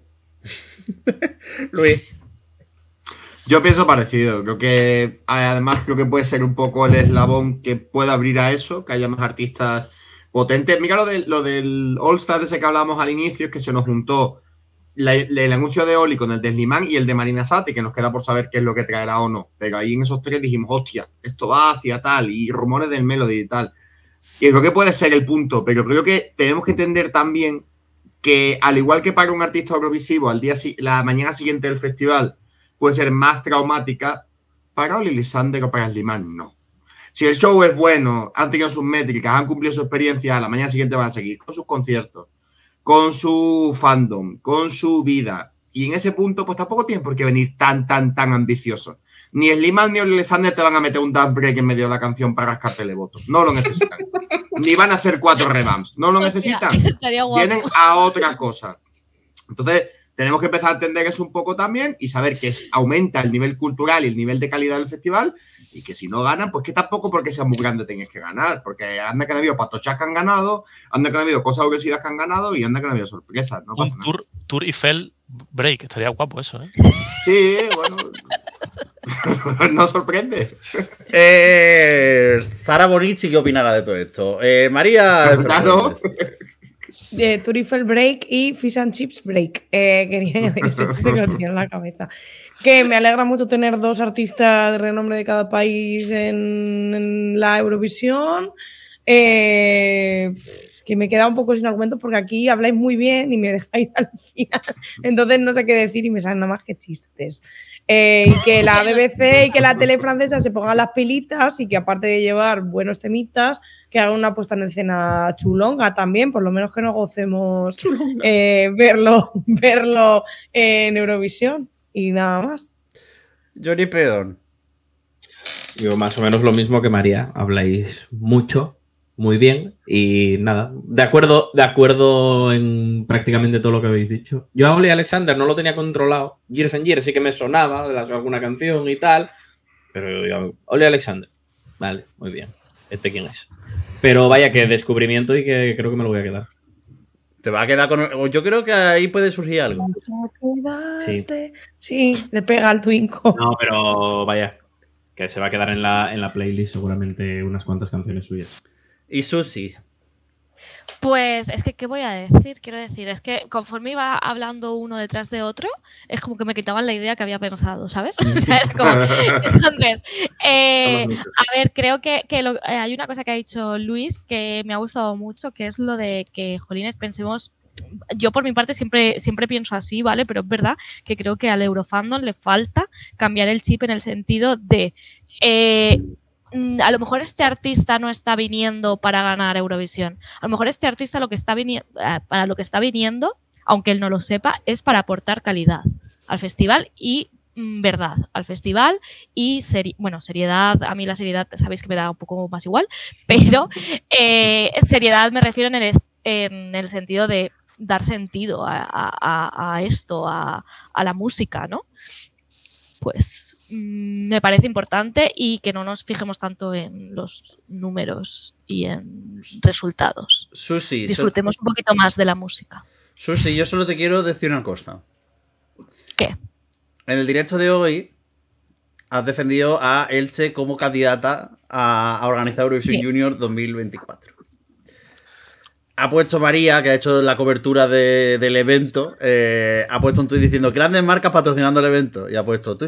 Luis. Yo pienso parecido. Creo que además puede ser un poco el eslabón que pueda abrir a eso, que haya más artistas potentes. Mira lo del All Star ese que hablábamos al inicio, es que se nos juntó el anuncio de Oli con el de Slimane y el de Marina Sati, que nos queda por saber qué es lo que traerá o no. Pero ahí en esos 3 dijimos, hostia, esto va hacia tal, y rumores del Melody y tal. Y creo que puede ser el punto, pero creo que tenemos que entender también que, al igual que para un artista eurovisivo, la mañana siguiente del festival puede ser más traumática, para Oli Alexander o para Slimane no. Si el show es bueno, han tenido sus métricas, han cumplido su experiencia, la mañana siguiente van a seguir con sus conciertos, con su fandom, con su vida. Y en ese punto, pues tampoco tienen por qué venir tan ambiciosos. Ni Slimane ni Oli Alexander te van a meter un dance break en medio de la canción para rascártele votos. No lo necesitan. Ni van a hacer 4 revamps. No lo necesitan. Estaría guapo. Vienen a otra cosa. Entonces, tenemos que empezar a entender eso un poco también y saber que aumenta el nivel cultural y el nivel de calidad del festival, y que si no ganan, pues que tampoco porque seas muy grande tenés que ganar, porque anda que han habido patochas que han ganado, anda que han habido cosas agresivas que han ganado y anda que han habido sorpresas. No pasa nada. Tour Eiffel Break, estaría guapo eso, ¿eh? Sí, bueno. No sorprende. Sara Bonici, ¿qué opinará de todo esto? María. Claro. De Tour Eiffel Break y Fish and Chips Break. Quería añadir ese chiste que lo tenía en la cabeza. Que me alegra mucho tener 2 artistas de renombre de cada país en la Eurovisión. que me he quedado un poco sin argumentos porque aquí habláis muy bien y me dejáis al final. Entonces no sé qué decir y me salen nada más que chistes. Y que la BBC y que la tele francesa se pongan las pilitas y que aparte de llevar buenos temitas, que hagan una puesta en escena chulonga también, por lo menos que nos gocemos verlo en Eurovisión y nada más. Johnny Peón. Yo más o menos lo mismo que María. Habláis mucho, muy bien y nada. De acuerdo en prácticamente todo lo que habéis dicho. Yo a Oli Alexander no lo tenía controlado. Years and Years sí que me sonaba de alguna canción y tal. Pero yo, Oli Alexander. Vale, muy bien. ¿Quién es? Pero vaya que descubrimiento y que creo que me lo voy a quedar. Te va a quedar con... Yo creo que ahí puede surgir algo. Sí, le pega al Twinco. No, pero vaya, que se va a quedar en la playlist seguramente unas cuantas canciones suyas. Y Susi. Pues es que, ¿qué voy a decir? Quiero decir, es que conforme iba hablando uno detrás de otro, es como que me quitaban la idea que había pensado, ¿sabes? O sea, es como... Entonces, a ver, creo que hay una cosa que ha dicho Luis que me ha gustado mucho, que es lo de que, jolines, pensemos... Yo por mi parte siempre pienso así, ¿vale? Pero es verdad que creo que al Eurofandom le falta cambiar el chip en el sentido de... a lo mejor este artista no está viniendo para ganar Eurovisión. A lo mejor este artista para lo que está viniendo, aunque él no lo sepa, es para aportar calidad al festival y verdad al festival y seriedad. A mí la seriedad, sabéis que me da un poco más igual, pero seriedad me refiero en el sentido de dar sentido a esto, a la música, ¿no? Pues me parece importante y que no nos fijemos tanto en los números y en resultados. Susi, disfrutemos un poquito más de la música. Susi, yo solo te quiero decir una cosa. ¿Qué? En el directo de hoy has defendido a Elche como candidata a organizar Eurovisión Junior 2024. Ha puesto María, que ha hecho la cobertura del evento, ha puesto un tuit diciendo grandes marcas patrocinando el evento. Y ha puesto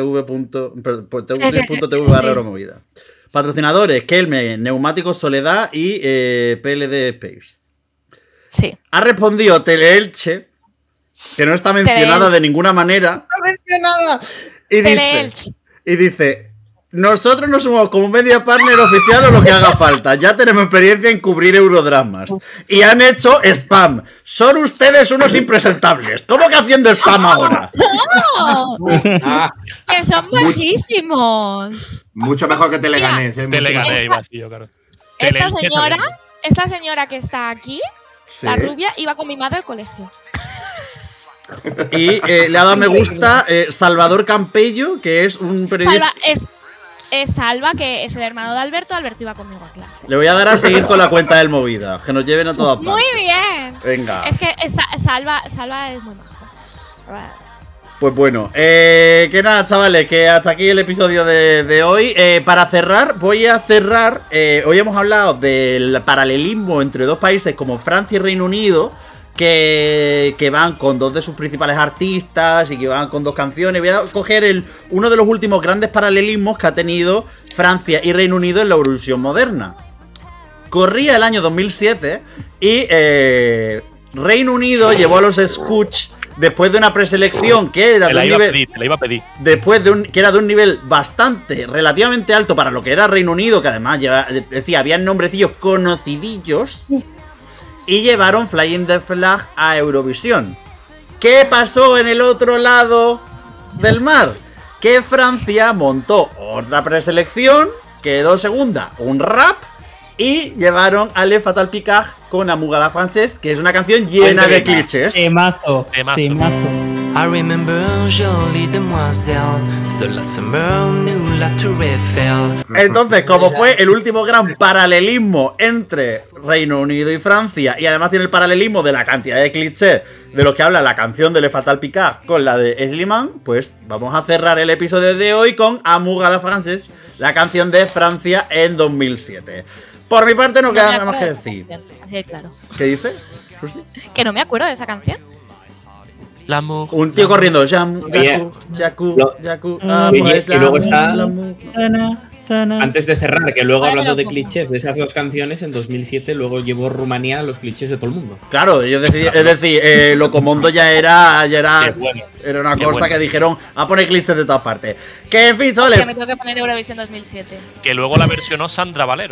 twitch.tv/Euromovida. Patrocinadores, Kelme, Neumáticos Soledad y PLD Paste. Sí. Ha respondido Teleelche, que no está mencionada de ninguna manera. No mencionada. Y dice... Nosotros no somos como media partner oficial o lo que haga falta. Ya tenemos experiencia en cubrir Eurodramas. Y han hecho spam. Son ustedes unos impresentables. ¿Cómo que haciendo spam ahora? ¡No! ¡Que son bajísimos! Mucho mejor que Teleganés. Teleganés iba así, yo, claro. Esta señora que está aquí, Sí. la rubia, iba con mi madre al colegio. Y le ha dado me gusta Salvador Campello, que es un periodista... Es Salva, que es el hermano de Alberto. Alberto iba conmigo a clase. Le voy a dar a seguir con la cuenta del Movida. Que nos lleven a todas partes. Muy bien. Venga. Es que Salva es muy majo. Pues bueno, que nada, chavales, que hasta aquí el episodio de hoy. Para cerrar, voy a cerrar. Hoy hemos hablado del paralelismo entre dos países como Francia y Reino Unido, que van con dos de sus principales artistas y que van con dos canciones. Voy a coger uno de los últimos grandes paralelismos que ha tenido Francia y Reino Unido en la Eurovisión moderna. Corría el año 2007 y Reino Unido llevó a los Scooch después de una preselección que era te la iba a pedir. Después que era de un nivel relativamente alto para lo que era Reino Unido, que además habían nombrecillos conocidillos. Y llevaron Flying the Flag a Eurovisión. ¿Qué pasó en el otro lado del mar? Que Francia montó otra preselección, quedó segunda, un rap, y llevaron a Le Fatal Picard con Amour à la Française, que es una canción llena de clichés. Temazo. I remember jolie demoiselle, cela se meurt la Tour Eiffel. Entonces, como fue el último gran paralelismo entre Reino Unido y Francia, y además tiene el paralelismo de la cantidad de clichés de los que habla la canción de Le Fatal Picard con la de Slimane, pues vamos a cerrar el episodio de hoy con Amour à la Française, la canción de Francia en 2007. Por mi parte no queda nada más que decir. Así de claro. ¿Qué dices, Susi? Que no me acuerdo de esa canción. Un tío corriendo. Yaku. Y luego está Antes de cerrar, que luego Ahora hablando lo de pongo. clichés de esas dos canciones, en 2007 luego llevó Rumanía a los clichés de todo el mundo. Claro, ellos es decir, Locomondo ya era Qué bueno. era una Qué cosa bueno. que dijeron a poner clichés de todas partes. Que en fin, Hostia, chavales. me tengo que poner Eurovisión 2007. Que luego la versionó Sandra Valero.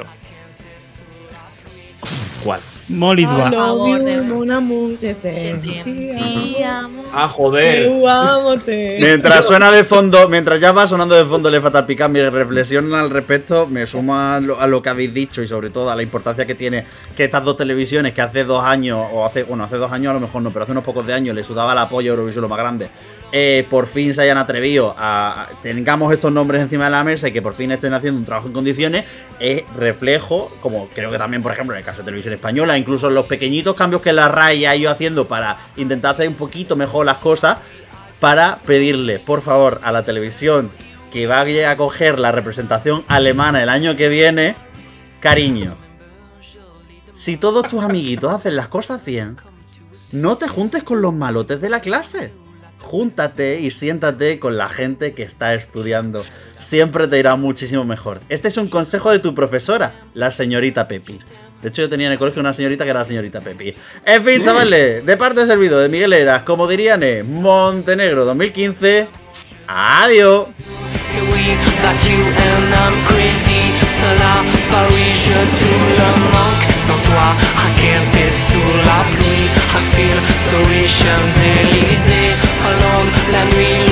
¿Cuál? Molly I Dua. love you, de- mon amour, je Je t'aime. te amo. Ah, joder. Eu amo-te. Mientras suena de fondo, mientras ya va sonando de fondo Le Fatal Picard, mi reflexión al respecto me suma a lo que habéis dicho y sobre todo a la importancia que tiene que estas dos televisiones que hace 2 años, o hace 2 años a lo mejor no, pero hace unos pocos de años le sudaba la polla a Eurovisión lo más grande, por fin se hayan atrevido tengamos estos nombres encima de la mesa y que por fin estén haciendo un trabajo en condiciones, es reflejo, como creo que también por ejemplo en el caso de Televisión Española, incluso los pequeñitos cambios que la RAI ha ido haciendo para intentar hacer un poquito mejor las cosas, para pedirle por favor a la televisión que vaya a coger la representación alemana el año que viene, cariño, si todos tus amiguitos hacen las cosas bien, no te juntes con los malotes de la clase. Júntate y siéntate con la gente que está estudiando. Siempre te irá muchísimo mejor. Este es un consejo de tu profesora, la señorita Pepi. De hecho, yo tenía en el colegio una señorita que era la señorita Pepi. En fin, chavales, de parte del servidor de Miguel Eras, como dirían en Montenegro 2015, adiós. Oui, that you and I'm crazy. Cela, Paris, je tout le manque. Sans toi, à Quintet sous la pluie. I feel so rich, Champs-Élysées. Alone, la nuit,